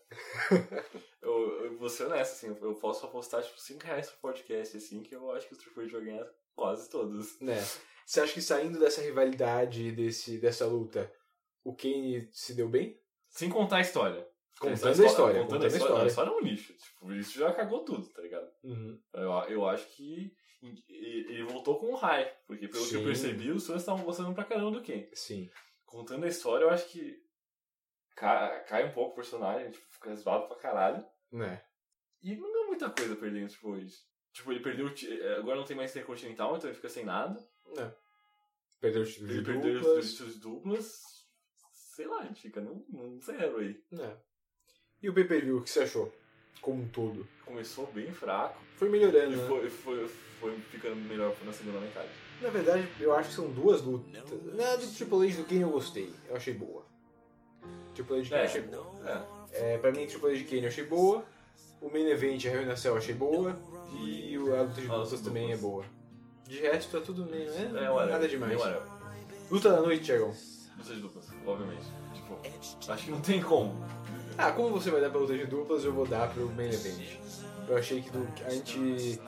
eu, eu vou ser honesto, assim, eu posso apostar tipo cinco reais pro podcast, assim, que eu acho que o Triple H vai ganhar quase todos. Né? Você acha que saindo dessa rivalidade, desse, dessa luta, o Kane se deu bem? Sem contar a história. Contando a história. Contando, contando a história. Não, a história é um lixo. Tipo, isso já cagou tudo, tá ligado? Uhum. Eu, eu acho que ele voltou com um hype, porque pelo Sim. que eu percebi, os fãs estavam gostando pra caramba do Kane. Sim. Contando a história, eu acho que cai, cai um pouco o personagem, tipo, fica zoado pra caralho. Né? E não deu muita coisa perdendo, tipo, hoje. Tipo, ele perdeu. Agora não tem mais Intercontinental, então ele fica sem nada. Né? Perdeu os títulos ele duplas. Perdeu os títulos duplas. Sei lá, a gente fica num, num zero aí. Né? E o pay-per-view, o que você achou? Como um todo? Começou bem fraco. Foi melhorando, e né? foi, foi, foi ficando melhor na segunda metade. Na verdade, eu acho que são duas lutas. Na do Triple H do Kane eu gostei. Eu achei boa. Triple H de Kane É, eu achei boa. É. É, pra mim, Triple H de Kane eu achei boa. O Main Event, a Hell in a Cell eu achei boa. E a luta de duplas também é boa. De resto, tá tudo meio, né? É, whatever. Nada demais. É, whatever. Luta da noite, Thiagão. Luta de duplas, obviamente. Tipo, acho que não tem como. Ah, como você vai dar pra luta de duplas, eu vou dar pro Main Event. Eu achei que do, a gente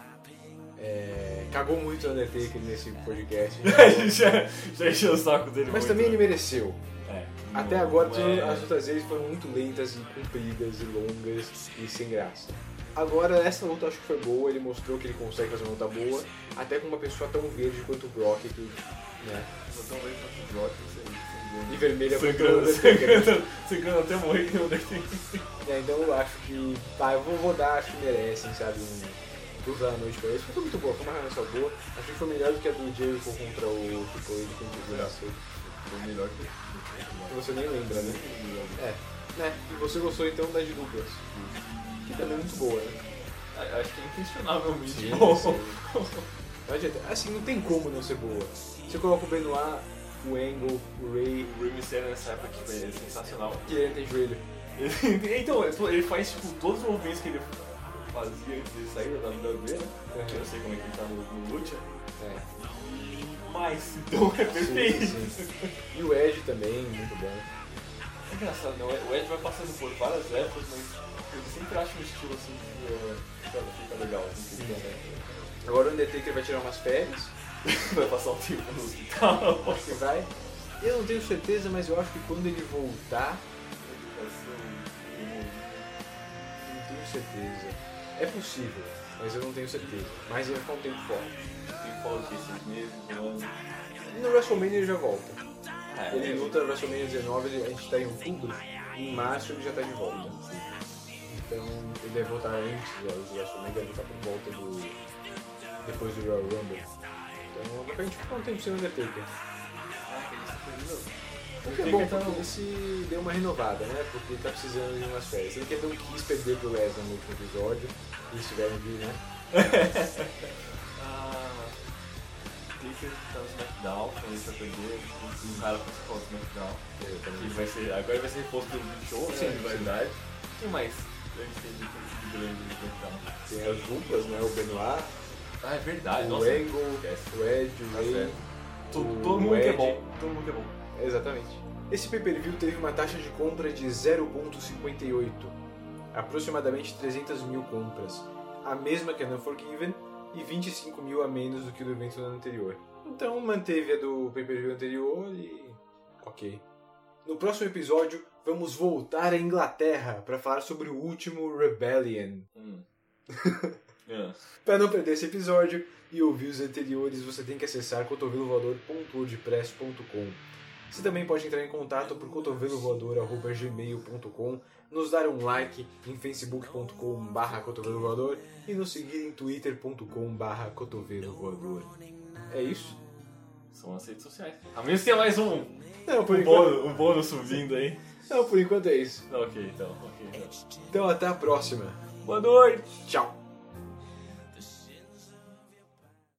é, cagou muito o Undertaker nesse podcast. A gente já, já encheu o saco dele. Mas muito, também né? ele mereceu. É, Até não, agora, não todas é... as lutas deles foram muito lentas e compridas e longas e sem graça. Agora, essa luta eu acho que foi boa, ele mostrou que ele consegue fazer uma luta boa, até com uma pessoa tão verde quanto o Brock, que, né? Tão verde quanto o Brock, não sei. E vermelha quanto o sangrando, Undertaker. sangrando, sangrando até morrer que o Undertaker. É, então eu acho que, tá, eu vou, vou dar, acho que merecem, sabe, um luta da noite pra eles. Foi muito boa, foi uma relação boa. Acho que foi melhor do que a do Jericho contra o Triple H que a gente viu na sexta. Foi melhor que Você nem lembra, né? É, né? E você gostou então da de duplas? Que também é muito boa, né? Acho que é inquestionavelmente Sim, bom. sim. Não adianta. Assim, não tem como não ser boa. Você coloca o Benoit, o Angle, o Ray... O Ray Mysterio nessa época que é sensacional. E ele tem joelho. Então, ele faz tipo todos os movimentos que ele fazia antes de sair da W W E, né? Uhum. Que eu não sei como é que ele tá no, no Lucha. É. Mas, então é perfeito. Sim, sim. E o Edge também, muito bom. É engraçado, né? O Edge vai passando por várias épocas, mas eu sempre acho um estilo assim que uh, fica, fica legal. Assim, que Sim. Agora o Undertaker vai tirar umas férias. Vai passar um tempo no hospital. Acho que vai. Eu não tenho certeza, mas eu acho que quando ele voltar... Eu não tenho certeza. É possível, mas eu não tenho certeza. Mas ele vai ficar um tempo fora. Tem fora de seis meses, um ano. No WrestleMania ele já volta. Ah, ele é. luta no WrestleMania dezenove, ele, a gente tá em outubro. Em março ele já tá de volta. Então ele deve voltar antes do WrestleMania, deve voltar por volta do... depois do Royal Rumble. Então dá pra gente ficar um tempo sem o Undertaker. O que é bom, então, ele se deu uma renovada, né? Porque ele tá precisando de umas férias. Ele não quis perder pro Lesnar no último episódio, e se tiverem vir, né? Ah, Taker tá no SmackDown, quando ele vai perder, um cara principal do SmackDown. Que vai ser, agora ele vai ser reposto pelo Big Show, né? Sim, De verdade. O que mais? A gente tem de grande no SmackDown. Tem as duplas, né? O Benoit, Ah, é verdade, o nossa. Angle, o Edge, o Tá Ray. certo. Todo, o todo mundo que é Edge. bom. Todo mundo que é bom. Exatamente. Esse pay-per-view teve uma taxa de compra de zero vírgula cinquenta e oito, aproximadamente trezentas mil compras, a mesma que a Unforgiven e vinte e cinco mil a menos do que do evento anterior. Então manteve a do pay-per-view anterior e... ok. No próximo episódio vamos voltar à Inglaterra para falar sobre o último Rebellion. Hum. Yeah. Para não perder esse episódio e ouvir os anteriores, você tem que acessar cotovelo voador ponto wordpress ponto com. Você também pode entrar em contato por cotovelo voador arroba gmail ponto com, nos dar um like em facebook ponto com barra cotovelo voador e nos seguir em twitter ponto com barra cotovelo voador. É isso? São as redes sociais. A menos que tenha mais um, Não, por um, enquanto... bônus, um bônus subindo aí. Não, por enquanto é isso. Ok, então. Okay, então. Então até a próxima. Boa noite. Tchau.